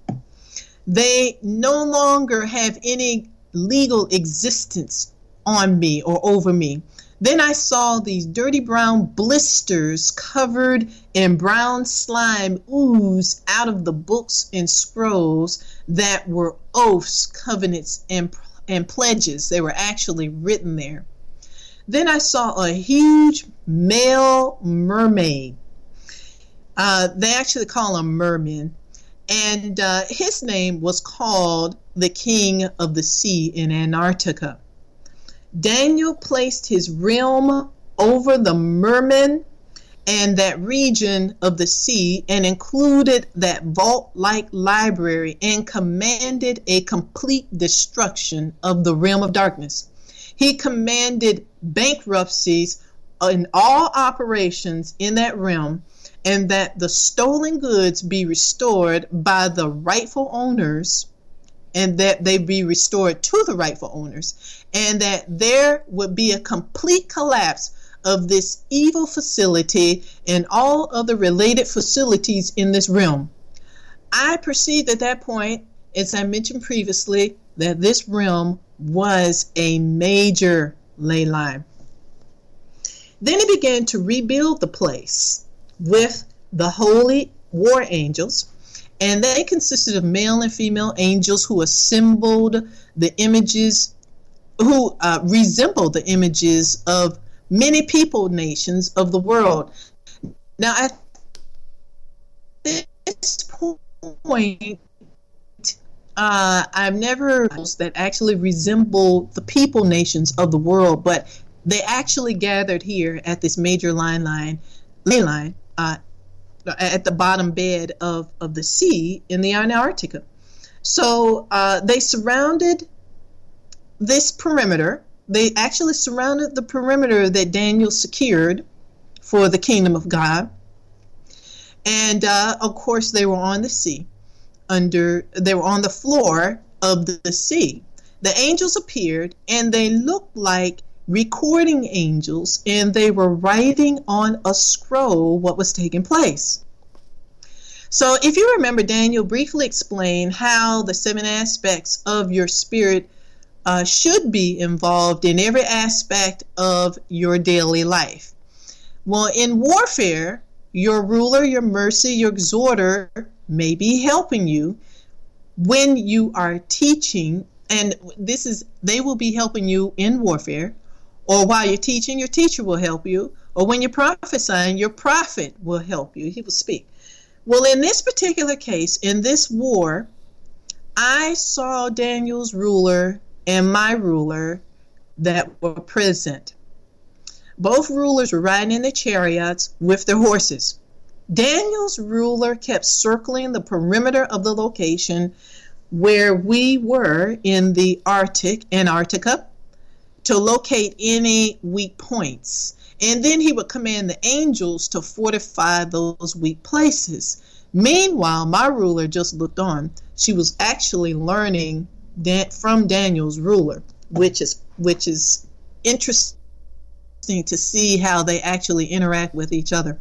They no longer have any legal existence on me or over me. Then I saw these dirty brown blisters covered in brown slime ooze out of the books and scrolls that were oaths, covenants, and pledges. They were actually written there. Then I saw a huge male mermaid. They actually call him merman. And his name was called the King of the Sea in Antarctica. Daniel placed his realm over the merman and that region of the sea and included that vault-like library and commanded a complete destruction of the realm of darkness. He commanded bankruptcies in all operations in that realm, and that the stolen goods be restored by the rightful owners, and that they be restored to the rightful owners, and that there would be a complete collapse of this evil facility and all other related facilities in this realm. I perceived at that point, as I mentioned previously, that this realm was a major ley line. Then he began to rebuild the place with the holy war angels, and they consisted of male and female angels who assembled the images, who resembled the images of many people, nations of the world. Now, at this point, I've never that actually resemble the people nations of the world, but they actually gathered here at this major ley line at the bottom bed of the sea in the Antarctica. So they surrounded this perimeter. They actually surrounded the perimeter that Daniel secured for the kingdom of God. And of course, they were on the sea. They were on the floor of the sea. The angels appeared, and they looked like recording angels, and they were writing on a scroll what was taking place. So if you remember, Daniel briefly explained how the 7 aspects of your spirit should be involved in every aspect of your daily life. Well, in warfare, your ruler, your mercy, your exhorter may be helping you when you are teaching, and they will be helping you in warfare, or while you're teaching, your teacher will help you, or when you're prophesying, your prophet will help you. He will speak. Well, in this particular case, in this war, I saw Daniel's ruler and my ruler that were present. Both rulers were riding in their chariots with their horses. Daniel's ruler kept circling the perimeter of the location where we were in the Antarctica, to locate any weak points. And then he would command the angels to fortify those weak places. Meanwhile, my ruler just looked on. She was actually learning from Daniel's ruler, which is interesting to see how they actually interact with each other.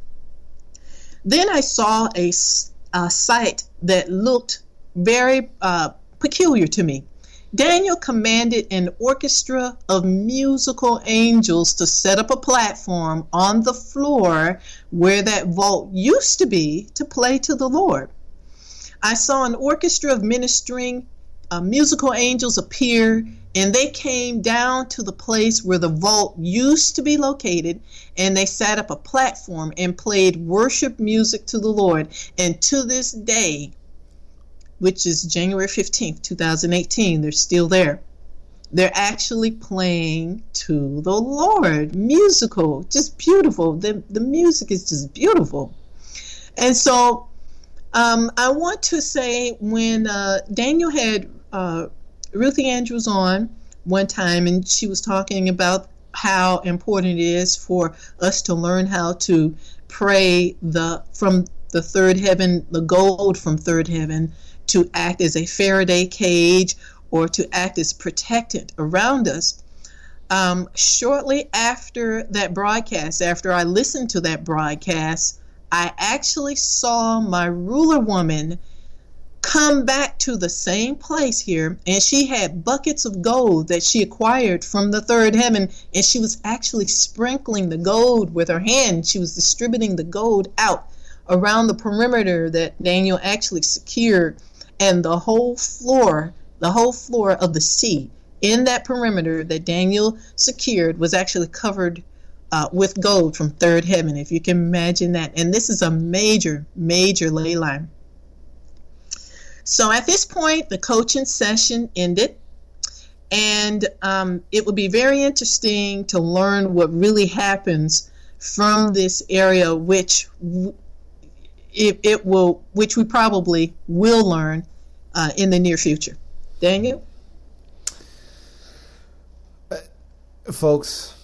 Then I saw a sight that looked very peculiar to me. Daniel commanded an orchestra of musical angels to set up a platform on the floor where that vault used to be to play to the Lord. I saw an orchestra of ministering musical angels appear, and they came down to the place where the vault used to be located, and they set up a platform and played worship music to the Lord. And to this day, which is January 15th, 2018, they're still there. They're actually playing to the Lord. Musical, just beautiful. The music is just beautiful. And so I want to say when Daniel had Ruthie Andrews on one time, and she was talking about how important it is for us to learn how to pray from the third heaven, the gold from third heaven, to act as a Faraday cage or to act as protectant around us. Shortly after that broadcast, after I listened to that broadcast, I actually saw my ruler woman come back to the same place here, and she had buckets of gold that she acquired from the third heaven, and she was actually sprinkling the gold with her hand. She was distributing the gold out around the perimeter that Daniel actually secured, and the whole floor of the sea in that perimeter that Daniel secured was actually covered with gold from third heaven, if you can imagine that. And this is a major, major ley line. So at this point, the coaching session ended, and it would be very interesting to learn what really happens from this area, which we probably will learn in the near future. Daniel? Folks,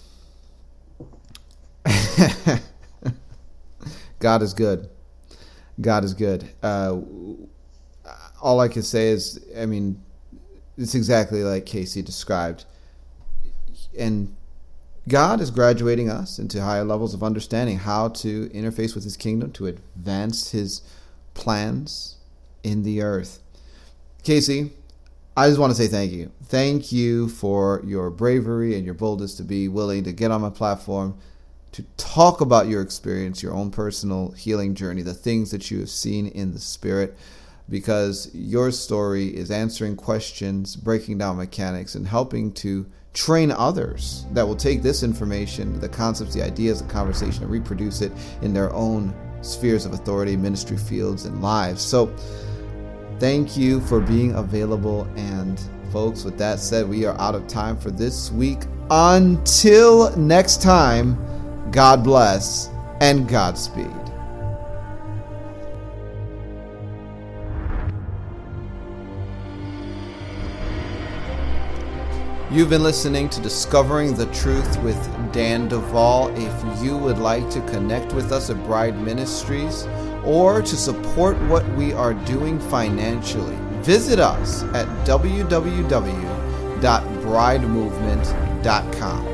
God is good. God is good. All I can say is, I mean, it's exactly like Casey described. And God is graduating us into higher levels of understanding how to interface with his kingdom, to advance his plans in the earth. Casey, I just want to say thank you. Thank you for your bravery and your boldness to be willing to get on my platform to talk about your experience, your own personal healing journey, the things that you have seen in the spirit, because your story is answering questions, breaking down mechanics, and helping to train others that will take this information, the concepts, the ideas, the conversation, and reproduce it in their own spheres of authority, ministry fields, and lives. So thank you for being available. And folks, with that said, we are out of time for this week. Until next time, God bless and Godspeed. You've been listening to Discovering the Truth with Dan Duvall. If you would like to connect with us at Bride Ministries or to support what we are doing financially, visit us at www.bridemovement.com.